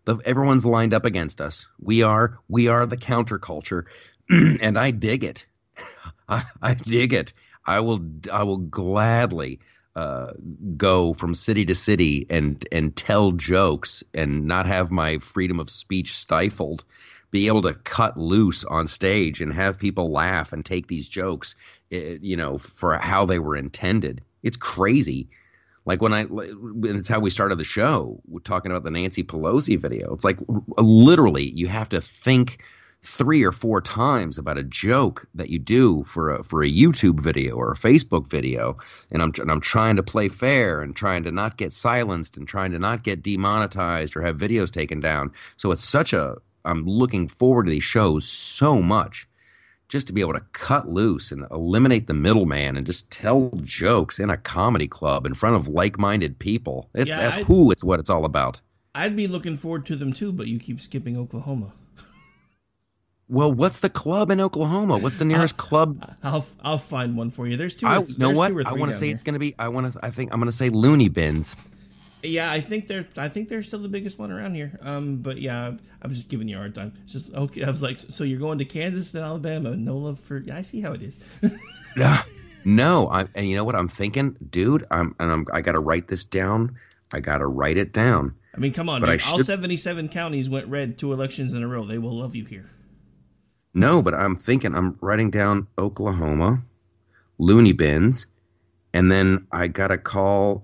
Everyone's lined up against us. We are the counterculture, and I dig it. I dig it. I will gladly go from city to city and tell jokes and not have my freedom of speech stifled. Be able to cut loose on stage and have people laugh and take these jokes, for how they were intended. It's crazy. Like it's how we started the show. We're talking about the Nancy Pelosi video. It's like literally you have to think 3 or 4 times about a joke that you do for a YouTube video or a Facebook video. And I'm trying to play fair and trying to not get silenced and trying to not get demonetized or have videos taken down. So it's I'm looking forward to these shows so much, just to be able to cut loose and eliminate the middleman and just tell jokes in a comedy club in front of like-minded people. That's cool. It's what it's all about. I'd be looking forward to them too, but you keep skipping Oklahoma. Well, what's the club in Oklahoma? What's the nearest club? I'll find one for you. There's two. You know what? I want to say it's going to be. I think I'm going to say Looney Bins. Yeah, I think they're still the biggest one around here. But yeah, I'm just giving you a hard time. It's just okay. I was like, so you're going to Kansas and Alabama? No love for. Yeah, I see how it is. No, and you know what I'm thinking, dude? I got to write this down. I got to write it down. I mean, come on, dude. All 77 counties went red 2 elections in a row. They will love you here. No, but I'm writing down Oklahoma, Looney Bins, and then I got to call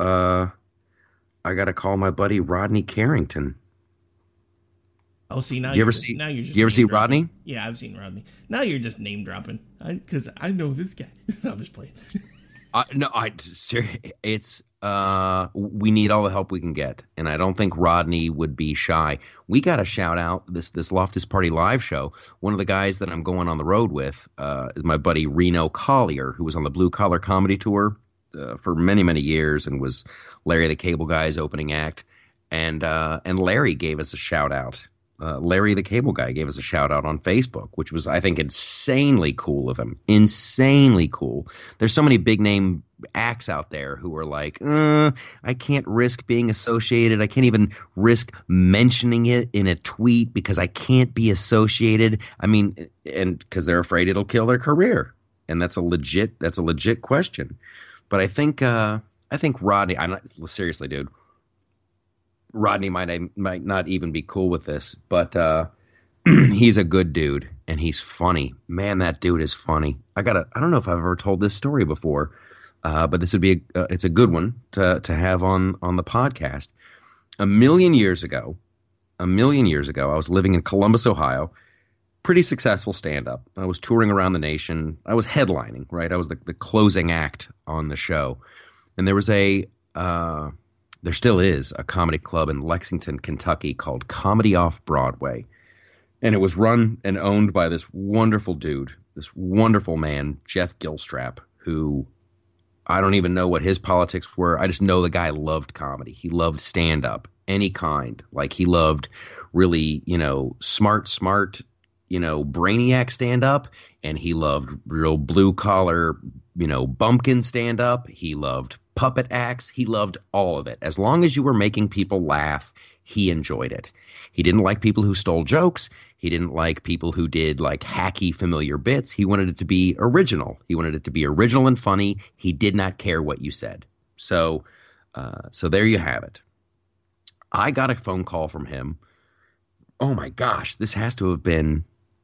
my buddy Rodney Carrington. Oh, see, now you ever see Rodney? Yeah, I've seen Rodney. Now you're just name dropping because I know this guy. I'm just playing. We need all the help we can get, and I don't think Rodney would be shy. We got to shout out this Loftus Party live show. One of the guys that I'm going on the road with is my buddy Reno Collier, who was on the Blue Collar Comedy Tour for many, many years and was Larry the Cable Guy's opening act. And Larry gave us a shout out. Larry the Cable Guy gave us a shout out on Facebook, which was, I think, insanely cool of him. Insanely cool. There's so many big name acts out there who are like, I can't risk being associated. I can't even risk mentioning it in a tweet because I can't be associated. I mean, and because they're afraid it'll kill their career. And that's a legit question. But I think Rodney, seriously, dude. Rodney might not even be cool with this, but he's a good dude and he's funny. Man, that dude is funny. I don't know if I've ever told this story before, but this would be it's a good one to have on the podcast. A million years ago, I was living in Columbus, Ohio. Pretty successful stand-up. I was touring around the nation. I was headlining, right? I was the closing act on the show, and there was there still is a comedy club in Lexington, Kentucky called Comedy Off Broadway. And it was run and owned by this wonderful dude, this wonderful man, Jeff Gilstrap, who I don't even know what his politics were. I just know the guy loved comedy. He loved stand-up, any kind. Like he loved really, smart, brainiac stand-up. And he loved real blue-collar, bumpkin stand-up. He loved puppet acts. He loved all of it. As long as you were making people laugh, he enjoyed it. He didn't like people who stole jokes. He didn't like people who did like hacky, familiar bits. He wanted it to be original. He wanted it to be original and funny. He did not care what you said. So there you have it. I got a phone call from him. Oh my gosh, this has to have been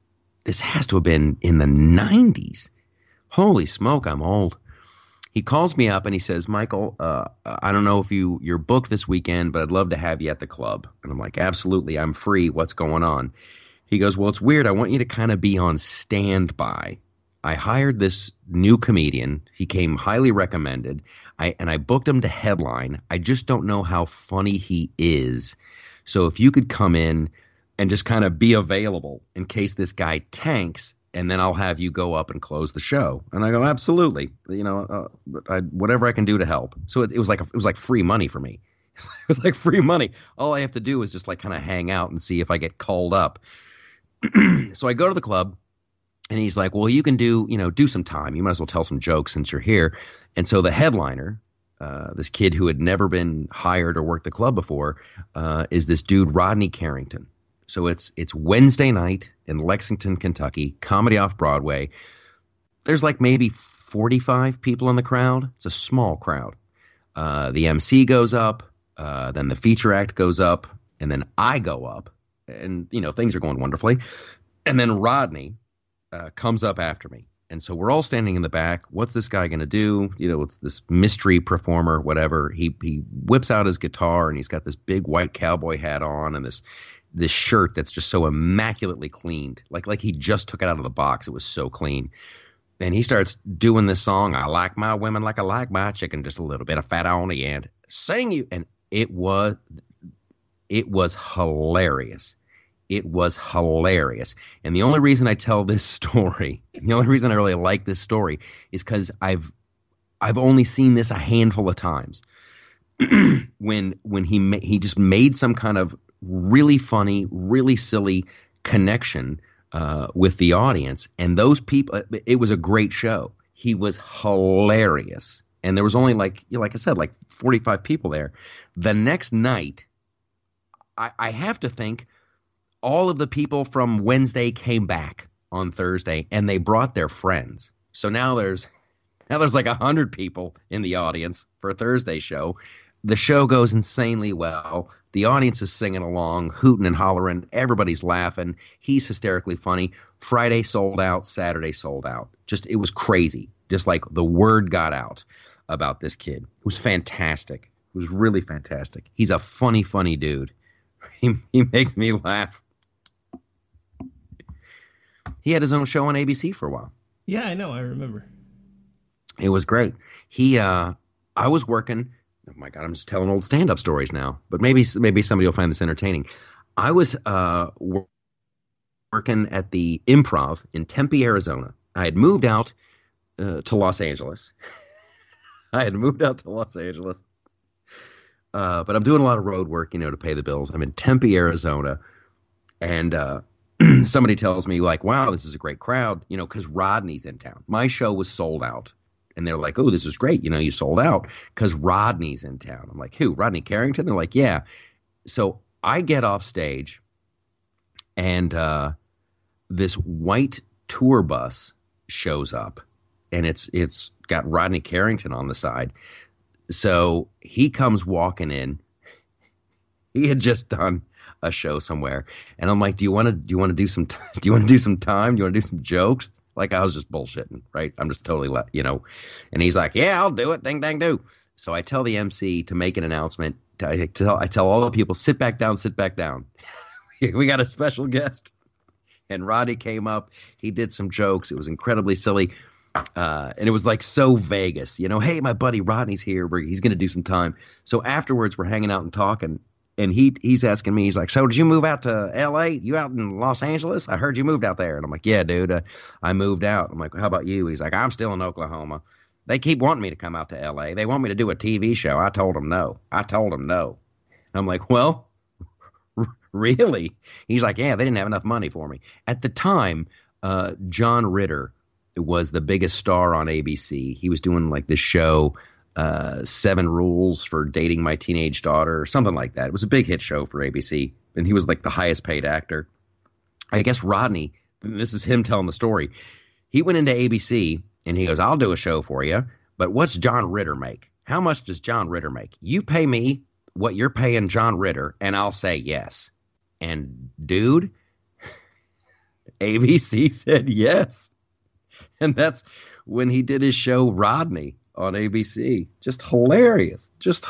in the 90s. Holy smoke, I'm old. He calls me up and he says, Michael, I don't know if you're booked this weekend, but I'd love to have you at the club. And I'm like, absolutely, I'm free. What's going on? He goes, well, it's weird. I want you to kind of be on standby. I hired this new comedian. He came highly recommended. I booked him to headline. I just don't know how funny he is. So if you could come in and just kind of be available in case this guy tanks, and then I'll have you go up and close the show. And I go, absolutely, whatever I can do to help. So it was like free money for me. It was like free money. All I have to do is just like kind of hang out and see if I get called up. So I go to the club, and he's like, well, you can do some time. You might as well tell some jokes since you're here. And so the headliner this kid who had never been hired or worked the club before, is this dude Rodney Carrington. So it's Wednesday night in Lexington, Kentucky, comedy off Broadway. There's like maybe 45 people in the crowd. It's a small crowd. The MC goes up, then the feature act goes up, and then I go up, and things are going wonderfully. And then Rodney comes up after me. And so we're all standing in the back. What's this guy going to do? It's this mystery performer, whatever. He whips out his guitar, and he's got this big white cowboy hat on and this shirt that's just so immaculately cleaned. Like he just took it out of the box. It was so clean. And he starts doing this song, I like my women like I like my chicken, just a little bit of fat on the end. Sing you. And it was hilarious. It was hilarious. And the only reason I tell this story, the only reason I really like this story is because I've only seen this a handful of times. when he just made some kind of really funny, really silly connection with the audience, and those people, it was a great show. He was hilarious, and there was only like I said, like 45 people there. The next night, I have to think all of the people from Wednesday came back on Thursday, and they brought their friends. So now there's like 100 people in the audience for a Thursday show. The show goes insanely well. The audience is singing along, hooting and hollering. Everybody's laughing. He's hysterically funny. Friday sold out. Saturday sold out. It was crazy. Just like the word got out about this kid. It was fantastic. It was really fantastic. He's a funny, funny dude. He makes me laugh. He had his own show on ABC for a while. Yeah, I know. I remember. It was great. I was working. Oh my God, I'm just telling old stand-up stories now. But maybe somebody will find this entertaining. I was working at the Improv in Tempe, Arizona. I had moved out to Los Angeles. But I'm doing a lot of road work, to pay the bills. I'm in Tempe, Arizona, and somebody tells me, like, wow, this is a great crowd, because Rodney's in town. My show was sold out. And they're like, oh, this is great. You sold out because Rodney's in town. I'm like, who? Rodney Carrington? They're like, yeah. So I get off stage, and this white tour bus shows up, and it's got Rodney Carrington on the side. So he comes walking in. He had just done a show somewhere, and I'm like, do you want to do some time? Do you want to do some jokes? Like, I was just bullshitting, right? I'm just totally, and he's like, yeah, I'll do it. Ding, dang, do. So I tell the MC to make an announcement. I tell all the people, sit back down. We got a special guest. And Roddy came up. He did some jokes. It was incredibly silly. And it was like so Vegas, hey, my buddy Rodney's here. He's going to do some time. So afterwards, we're hanging out and talking. And he's asking me, he's like, so did you move out to L.A.? You out in Los Angeles? I heard you moved out there. And I'm like, yeah, dude, I moved out. I'm like, how about you? He's like, I'm still in Oklahoma. They keep wanting me to come out to L.A. They want me to do a TV show. I told them no. And I'm like, well, really? He's like, yeah, they didn't have enough money for me. At the time, John Ritter was the biggest star on ABC. He was doing like this show, 7 Rules for Dating My Teenage Daughter, or something like that. It was a big hit show for ABC, and he was like the highest paid actor. I guess Rodney, this is him telling the story. He went into ABC, and he goes, I'll do a show for you, but what's John Ritter make? How much does John Ritter make? You pay me what you're paying John Ritter, and I'll say yes. And dude, ABC said yes. And that's when he did his show Rodney on ABC. Just hilarious.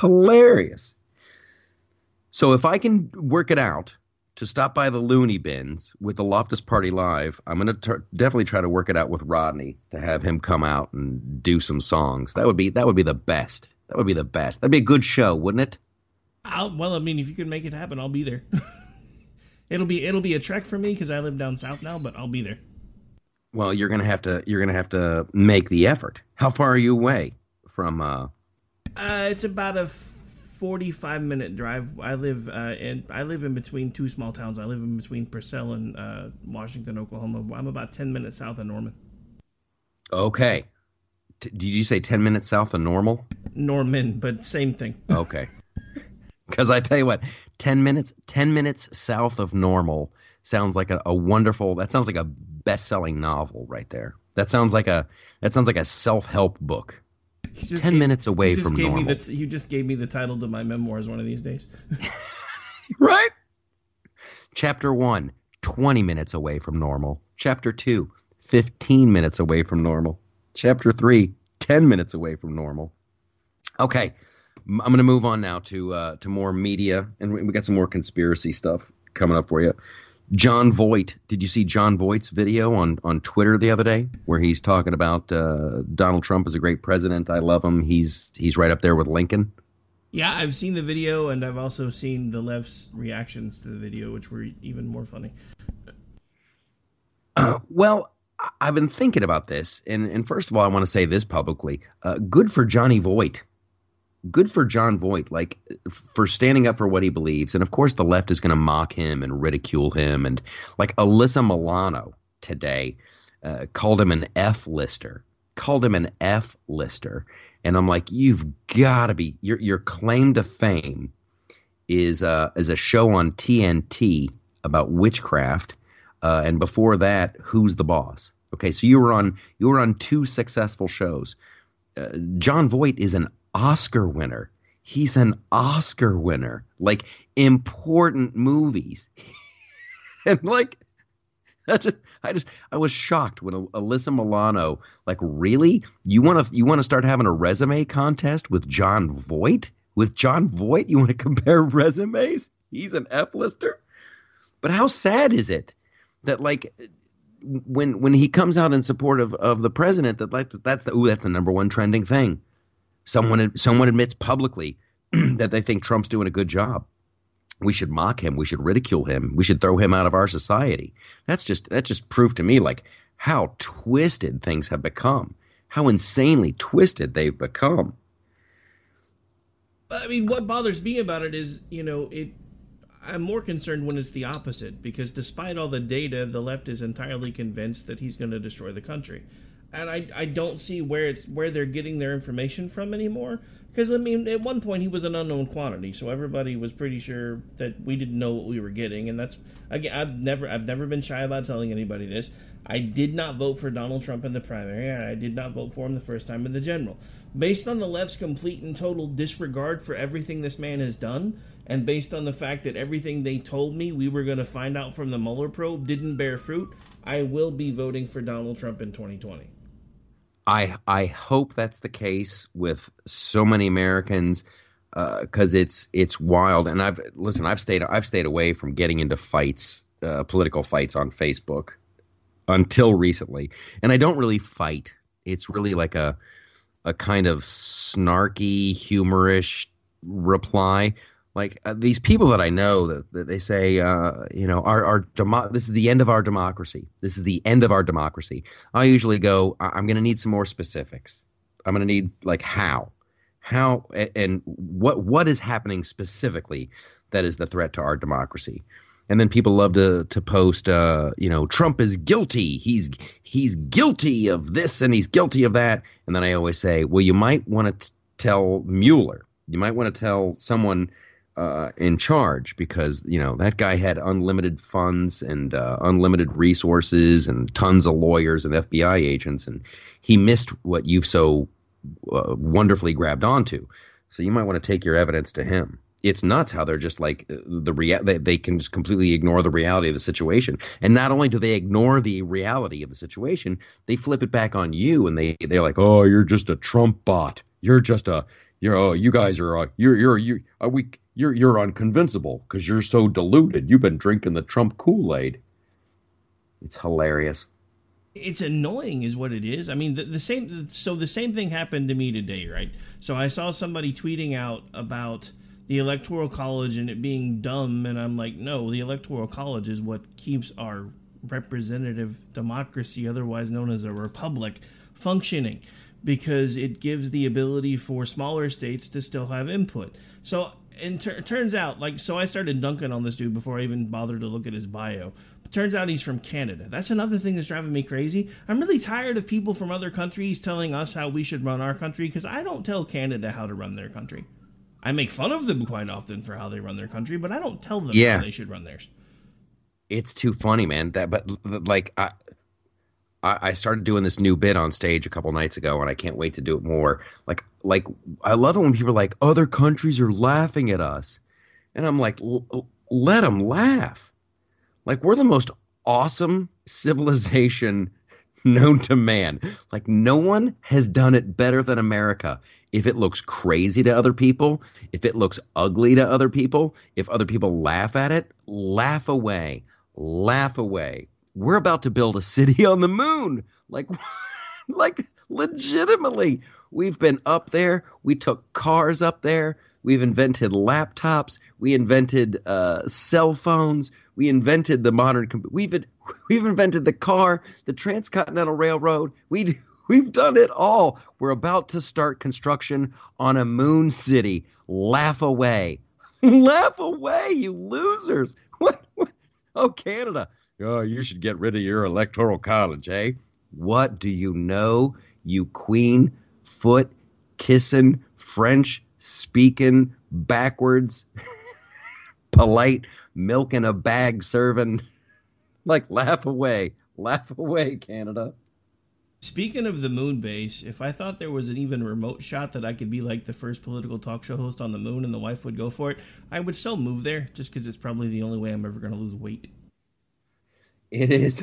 So if I can work it out to stop by the Looney Bins with the Loftus Party Live, I'm going to definitely try to work it out with Rodney to have him come out and do some songs. That would be the best. That'd be a good show, wouldn't it? Well, I mean, if you can make it happen, I'll be there. It'll be a trek for me because I live down south now, but I'll be there. Well, you're gonna have to make the effort. How far are you away from? It's about a 45-minute drive. I live in between 2 small towns. I live in between Purcell and Washington, Oklahoma. I'm about 10 minutes south of Norman. Okay. Did you say 10 minutes south of Normal? Norman, but same thing. Okay. Because I tell you what, 10 minutes south of normal sounds like a wonderful, that sounds like a best-selling novel right there. That sounds like a self-help book. 10 minutes away from normal. You just gave me the title to my memoirs one of these days. Right? Chapter 1, 20 minutes away from normal. Chapter 2, 15 minutes away from normal. Chapter 3, 10 minutes away from normal. Okay, I'm going to move on now to more media, and we got some more conspiracy stuff coming up for you. John Voight. Did you see John Voight's video on Twitter the other day where he's talking about Donald Trump is a great president? I love him. He's right up there with Lincoln. Yeah, I've seen the video, and I've also seen the left's reactions to the video, which were even more funny. Well, I've been thinking about this, and first of all, I want to say this publicly. Good for Johnny Voight. Good for John Voight, like, for standing up for what he believes. And, of course, the left is going to mock him and ridicule him. And, like, Alyssa Milano today called him an F-lister. And I'm like, you've got to be – your claim to fame is a show on TNT about witchcraft. And before that, Who's the Boss? Okay, so you were on two successful shows. John Voight is an Oscar winner. He's an Oscar winner. Like, important movies. And like, I was shocked when Alyssa Milano, like, really? You want to start having a resume contest with John Voight? With John Voight, you want to compare resumes? He's an F-lister? But how sad is it that, like, when he comes out in support of the president, that's the number one trending thing. Someone admits publicly that they think Trump's doing a good job. We should mock him. We should ridicule him. We should throw him out of our society. That's just proof to me, like, how twisted things have become, how insanely twisted they've become. I mean, what bothers me about it is, I'm more concerned when it's the opposite, because despite all the data, the left is entirely convinced that he's going to destroy the country. And I don't see where they're getting their information from anymore. Because, I mean, at one point he was an unknown quantity, so everybody was pretty sure that we didn't know what we were getting. And that's, again, I've never been shy about telling anybody this. I did not vote for Donald Trump in the primary, and I did not vote for him the first time in the general. Based on the left's complete and total disregard for everything this man has done, and based on the fact that everything they told me we were going to find out from the Mueller probe didn't bear fruit, I will be voting for Donald Trump in 2020. I hope that's the case with so many Americans, because it's wild. And I've stayed away from getting into fights, political fights on Facebook until recently. And I don't really fight. It's really like a kind of snarky, humorous reply. Like, these people that I know that they say, this is the end of our democracy. This is the end of our democracy. I usually go, I'm going to need some more specifics. I'm going to need, like, how and what is happening specifically that is the threat to our democracy. And then people love to post, Trump is guilty. He's guilty of this and he's guilty of that. And then I always say, well, you might want to tell Mueller. You might want to tell someone in charge, because that guy had unlimited funds and unlimited resources and tons of lawyers and FBI agents, and he missed what you've so wonderfully grabbed onto. So you might want to take your evidence to him. It's nuts how they're just like they can just completely ignore the reality of the situation. And not only do they ignore the reality of the situation, they flip it back on you, and they're like, oh, you're just a Trump bot. You're just you guys are you're unconvincible because you're so deluded. You've been drinking the Trump Kool-Aid. It's hilarious. It's annoying is what it is. I mean, the same thing happened to me today, right? So I saw somebody tweeting out about the Electoral College and it being dumb, and I'm like, no, the Electoral College is what keeps our representative democracy, otherwise known as a republic, functioning, because it gives the ability for smaller states to still have input. So it turns out, so I started dunking on this dude before I even bothered to look at his bio. turns out he's from Canada. That's another thing that's driving me crazy. I'm really tired of people from other countries telling us how we should run our country, because I don't tell Canada how to run their country. I make fun of them quite often for how they run their country, but I don't tell them how they should run theirs. It's too funny, man. I started doing this new bit on stage a couple nights ago, and I can't wait to do it more. Like I love it when people are like, other countries are laughing at us. And I'm like, let them laugh. Like, we're the most awesome civilization known to man. Like, no one has done it better than America. If it looks crazy to other people, if it looks ugly to other people, if other people laugh at it, laugh away. Laugh away. We're about to build a city on the moon. Like legitimately. We've been up there. We took cars up there. We've invented laptops. We invented cell phones. We invented the modern we've invented the car, the Transcontinental Railroad. We've done it all. We're about to start construction on a moon city. Laugh away. Laugh away, you losers. What? Oh, Canada. Oh, you should get rid of your electoral college, eh? What do you know, you queen, foot, kissing, French, speaking, backwards, polite, milk in a bag serving? Like, laugh away, Canada. Speaking of the moon base, if I thought there was an even remote shot that I could be like the first political talk show host on the moon and the wife would go for it, I would still move there, just because it's probably the only way I'm ever going to lose weight. It is,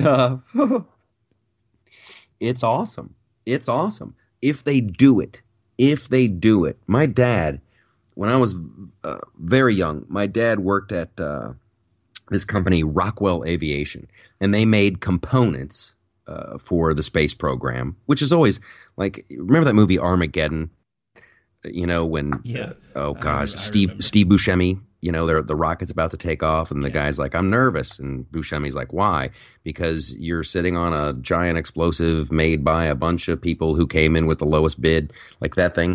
it's awesome. It's awesome. If they do it. My dad, when I was very young, my dad worked at this company, Rockwell Aviation, and they made components for the space program, which is always like, remember that movie Armageddon? You know, when Steve Buscemi, you know, the rocket's about to take off, and the guy's like, I'm nervous, and Buscemi's like, why? Because you're sitting on a giant explosive made by a bunch of people who came in with the lowest bid, like that thing.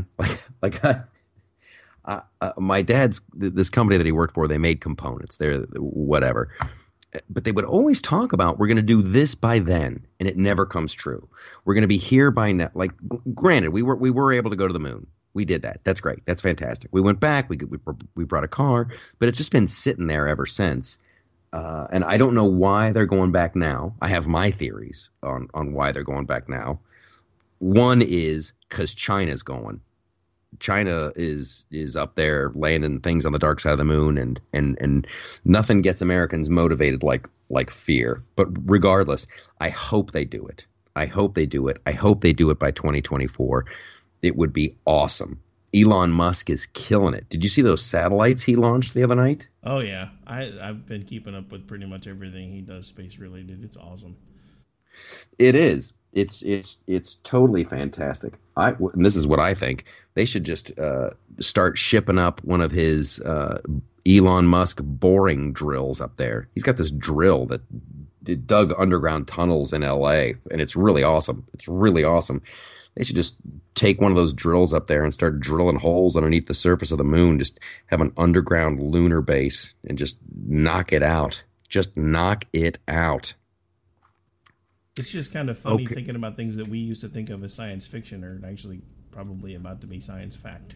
My dad's, this company that he worked for, they made components. They're whatever. But they would always talk about, we're going to do this by then, and it never comes true. We're going to be here by now. Like, granted, we were able to go to the moon. We did that. That's great. That's fantastic. We went back. We brought a car, but it's just been sitting there ever since. And I don't know why they're going back now. I have my theories on why they're going back now. One is because China's going. China is up there landing things on the dark side of the moon, and nothing gets Americans motivated like fear. But regardless, I hope they do it. I hope they do it by 2024. It would be awesome. Elon Musk is killing it. Did you see those satellites he launched the other night? Oh, yeah. I've been keeping up with pretty much everything he does space related. It's awesome. It is. It's totally fantastic. And this is what I think. They should just start shipping up one of his Elon Musk boring drills up there. He's got this drill that dug underground tunnels in LA, and it's really awesome. They should just take one of those drills up there and start drilling holes underneath the surface of the moon. Just have an underground lunar base and just knock it out. Just knock it out. It's just kind of funny thinking about things that we used to think of as science fiction are actually probably about to be science fact.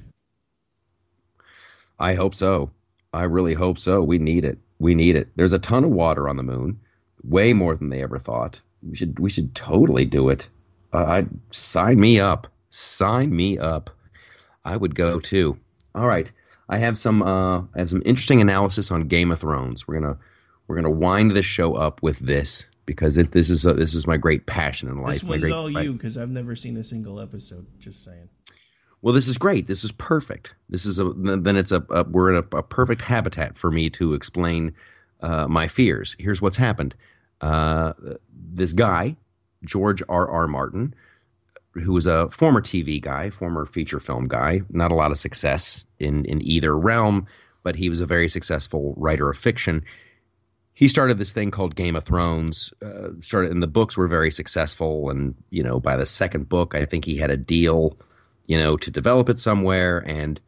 I hope so. I really hope so. We need it. There's a ton of water on the moon, way more than they ever thought. We should totally do it. I'd sign me up. Sign me up. I would go too. All right. I have some interesting analysis on Game of Thrones. We're gonna wind this show up with this, because this is my great passion in life. This one's all you, because I've never seen a single episode. Just saying. Well, this is great. This is perfect. We're in a perfect habitat for me to explain my fears. Here's what's happened. This guy, George R.R. Martin, who was a former TV guy, former feature film guy, not a lot of success in either realm, but he was a very successful writer of fiction. He started this thing called Game of Thrones, and the books were very successful. And, by the second book, I think he had a deal, to develop it somewhere, and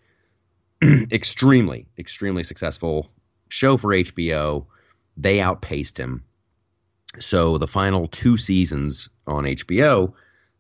extremely, extremely successful show for HBO. They outpaced him. So the final 2 seasons on HBO,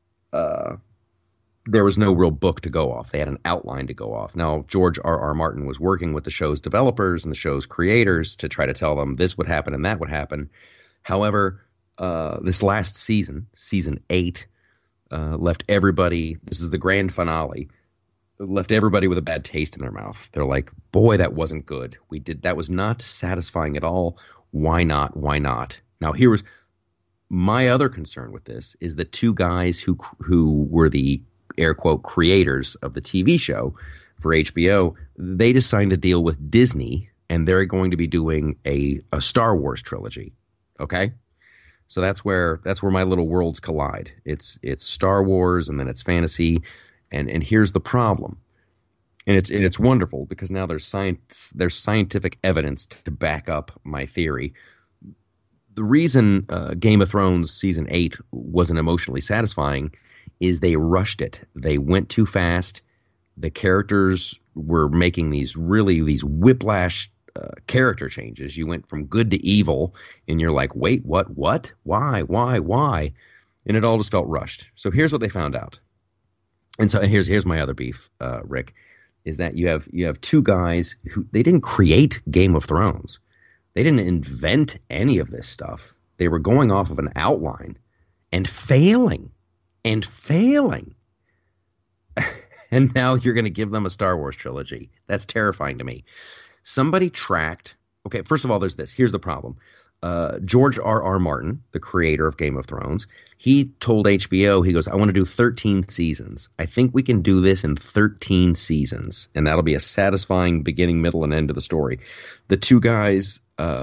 there was no real book to go off. They had an outline to go off. Now, George R.R. Martin was working with the show's developers and the show's creators to try to tell them this would happen and that would happen. However, this last season, season 8, left everybody, this is the grand finale, left everybody with a bad taste in their mouth. They're like, boy, that wasn't good. That was not satisfying at all. Why not? Why not? Now, here was my other concern with this is the 2 guys who were the air quote creators of the TV show for HBO. They just signed a deal with Disney, and they're going to be doing a Star Wars trilogy. Okay, so that's where my little worlds collide. It's Star Wars, and then it's fantasy, and here's the problem, and it's wonderful because now there's scientific evidence to back up my theory. The reason Game of Thrones season 8 wasn't emotionally satisfying is they rushed it. They went too fast. The characters were making these whiplash character changes. You went from good to evil, and you're like, wait, what? Why? And it all just felt rushed. So here's what they found out. And so here's my other beef, Rick, is that you have 2 guys who they didn't create Game of Thrones. They didn't invent any of this stuff. They were going off of an outline and failing. And now you're going to give them a Star Wars trilogy. That's terrifying to me. Somebody tracked. Okay, first of all, there's this. Here's the problem. George R.R. Martin, the creator of Game of Thrones, he told HBO, he goes, I want to do 13 seasons. I think we can do this in 13 seasons, and that'll be a satisfying beginning, middle, and end of the story. The 2 guys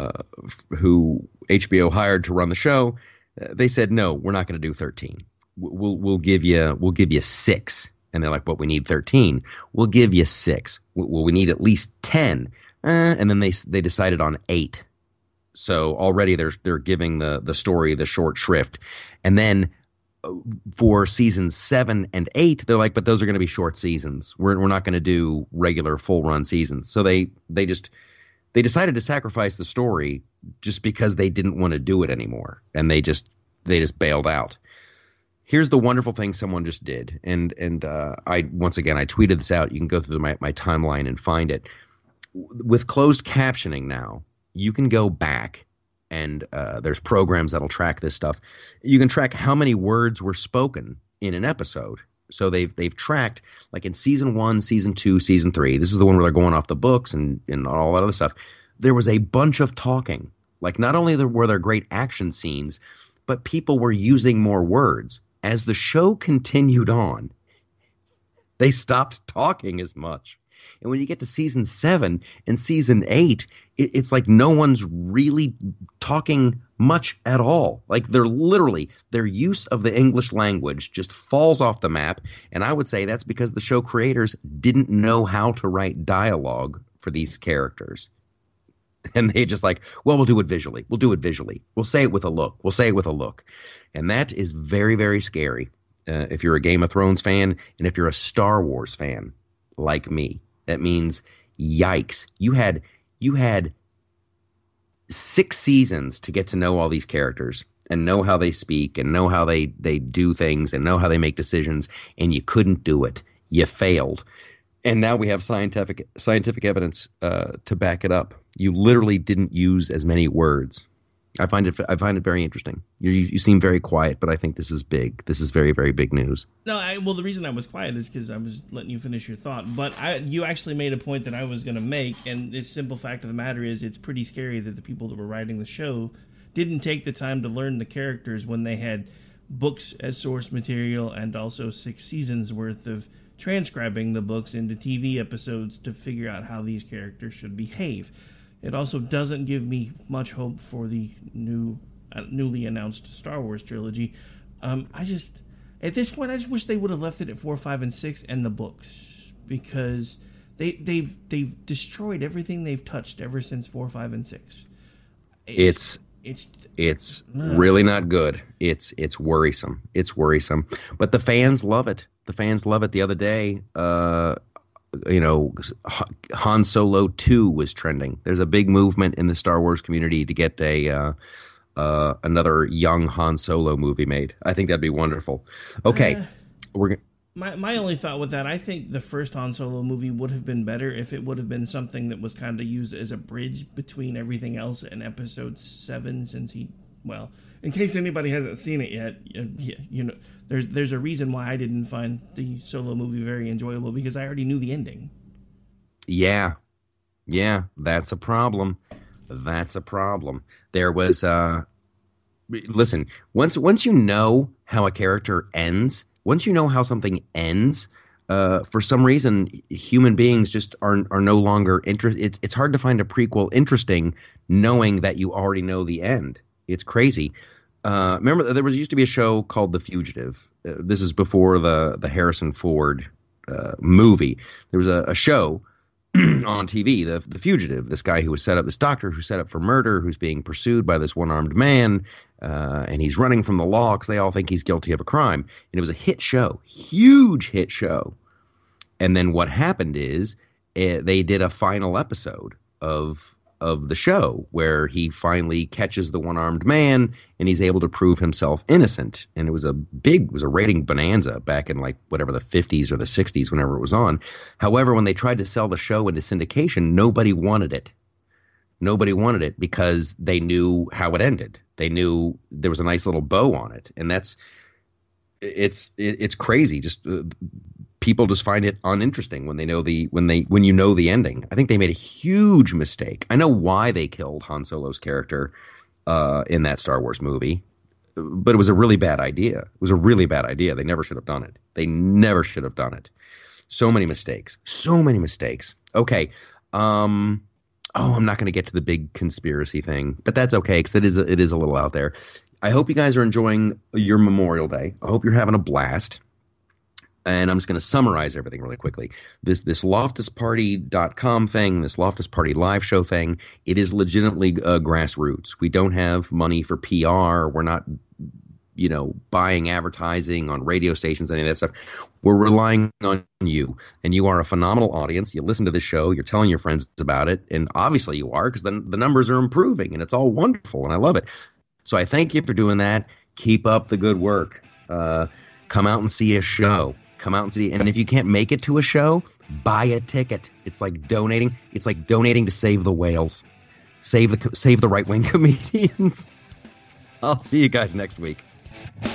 who HBO hired to run the show, they said, no, we're not going to do 13. We'll give you 6. And they're like, well, we need 13. We'll give you 6. Well, we need at least 10. And then they decided on 8. So already they're giving the story the short shrift. And then for seasons 7 and 8, they're like, but those are going to be short seasons. We're not going to do regular full run seasons. So they decided to sacrifice the story just because they didn't want to do it anymore. And they just bailed out. Here's the wonderful thing someone just did, and I tweeted this out. You can go through my timeline and find it. With closed captioning now, you can go back, and there's programs that'll track this stuff. You can track how many words were spoken in an episode. So they've tracked, like in season 1, season 2, season 3. This is the one where they're going off the books and all that other stuff. There was a bunch of talking. Like not only were there great action scenes, but people were using more words. As the show continued on, they stopped talking as much. And when you get to season 7 and season 8, it's like no one's really talking much at all. Like their use of the English language just falls off the map. And I would say that's because the show creators didn't know how to write dialogue for these characters. And they just like, well, we'll do it visually. We'll do it visually. We'll say it with a look. We'll say it with a look. And that is very, very scary. If you're a Game of Thrones fan and if you're a Star Wars fan like me, that means yikes. You had 6 seasons to get to know all these characters and know how they speak and know how they do things and know how they make decisions. And you couldn't do it. You failed. And now we have scientific evidence to back it up. You literally didn't use as many words. I find it very interesting. You seem very quiet, but I think this is big. This is very, very big news. No, well, the reason I was quiet is because I was letting you finish your thought. But you actually made a point that I was going to make, and the simple fact of the matter is it's pretty scary that the people that were writing the show didn't take the time to learn the characters when they had books as source material and also 6 seasons worth of transcribing the books into TV episodes to figure out how these characters should behave. It also doesn't give me much hope for the newly announced Star Wars trilogy. At this point, I just wish they would have left it at 4, 5, and 6 and the books, because they've destroyed everything they've touched ever since 4, 5, and 6. It's really not good. It's worrisome. It's worrisome. But the fans love it. The fans love it. The other day, Han Solo 2 was trending. There's a big movement in the Star Wars community to get a another young Han Solo movie made. I think that'd be wonderful. Okay, My only thought with that, I think the first Han Solo movie would have been better if it would have been something that was kind of used as a bridge between everything else in Episode 7, since in case anybody hasn't seen it yet, there's a reason why I didn't find the Solo movie very enjoyable, because I already knew the ending. Yeah, that's a problem. There was, listen, once you know how a character ends, once you know how something ends, for some reason, human beings just are no longer interested. It's hard to find a prequel interesting knowing that you already know the end. It's crazy. Remember, there used to be a show called The Fugitive. This is before the Harrison Ford movie. There was a show on TV, the Fugitive. This guy who was this doctor who set up for murder, who's being pursued by this one-armed man, and he's running from the law because they all think he's guilty of a crime. And it was a hit show, huge hit show. And then what happened is they did a final episode of the show where he finally catches the one-armed man and he's able to prove himself innocent. And it was a rating bonanza back in the 50s or the 60s, whenever it was on. However, when they tried to sell the show into syndication, nobody wanted it. Nobody wanted it because they knew how it ended. They knew there was a nice little bow on it. And it's crazy. Just people just find it uninteresting when you know the ending. I think they made a huge mistake. I know why they killed Han Solo's character in that Star Wars movie, but it was a really bad idea. They never should have done it. So many mistakes. Okay. I'm not going to get to the big conspiracy thing, but that's okay because it is a little out there. I hope you guys are enjoying your Memorial Day. I hope you're having a blast. And I'm just going to summarize everything really quickly. This LoftusParty.com thing, this Loftus Party live show thing, it is legitimately grassroots. We don't have money for PR. We're not, buying advertising on radio stations, any of that stuff. We're relying on you. And you are a phenomenal audience. You listen to this show. You're telling your friends about it. And obviously you are, because then the numbers are improving. And it's all wonderful. And I love it. So I thank you for doing that. Keep up the good work. Come out and see a show. And if you can't make it to a show, buy a ticket. It's like donating. It's like donating to save the whales. Save the right-wing comedians. I'll see you guys next week.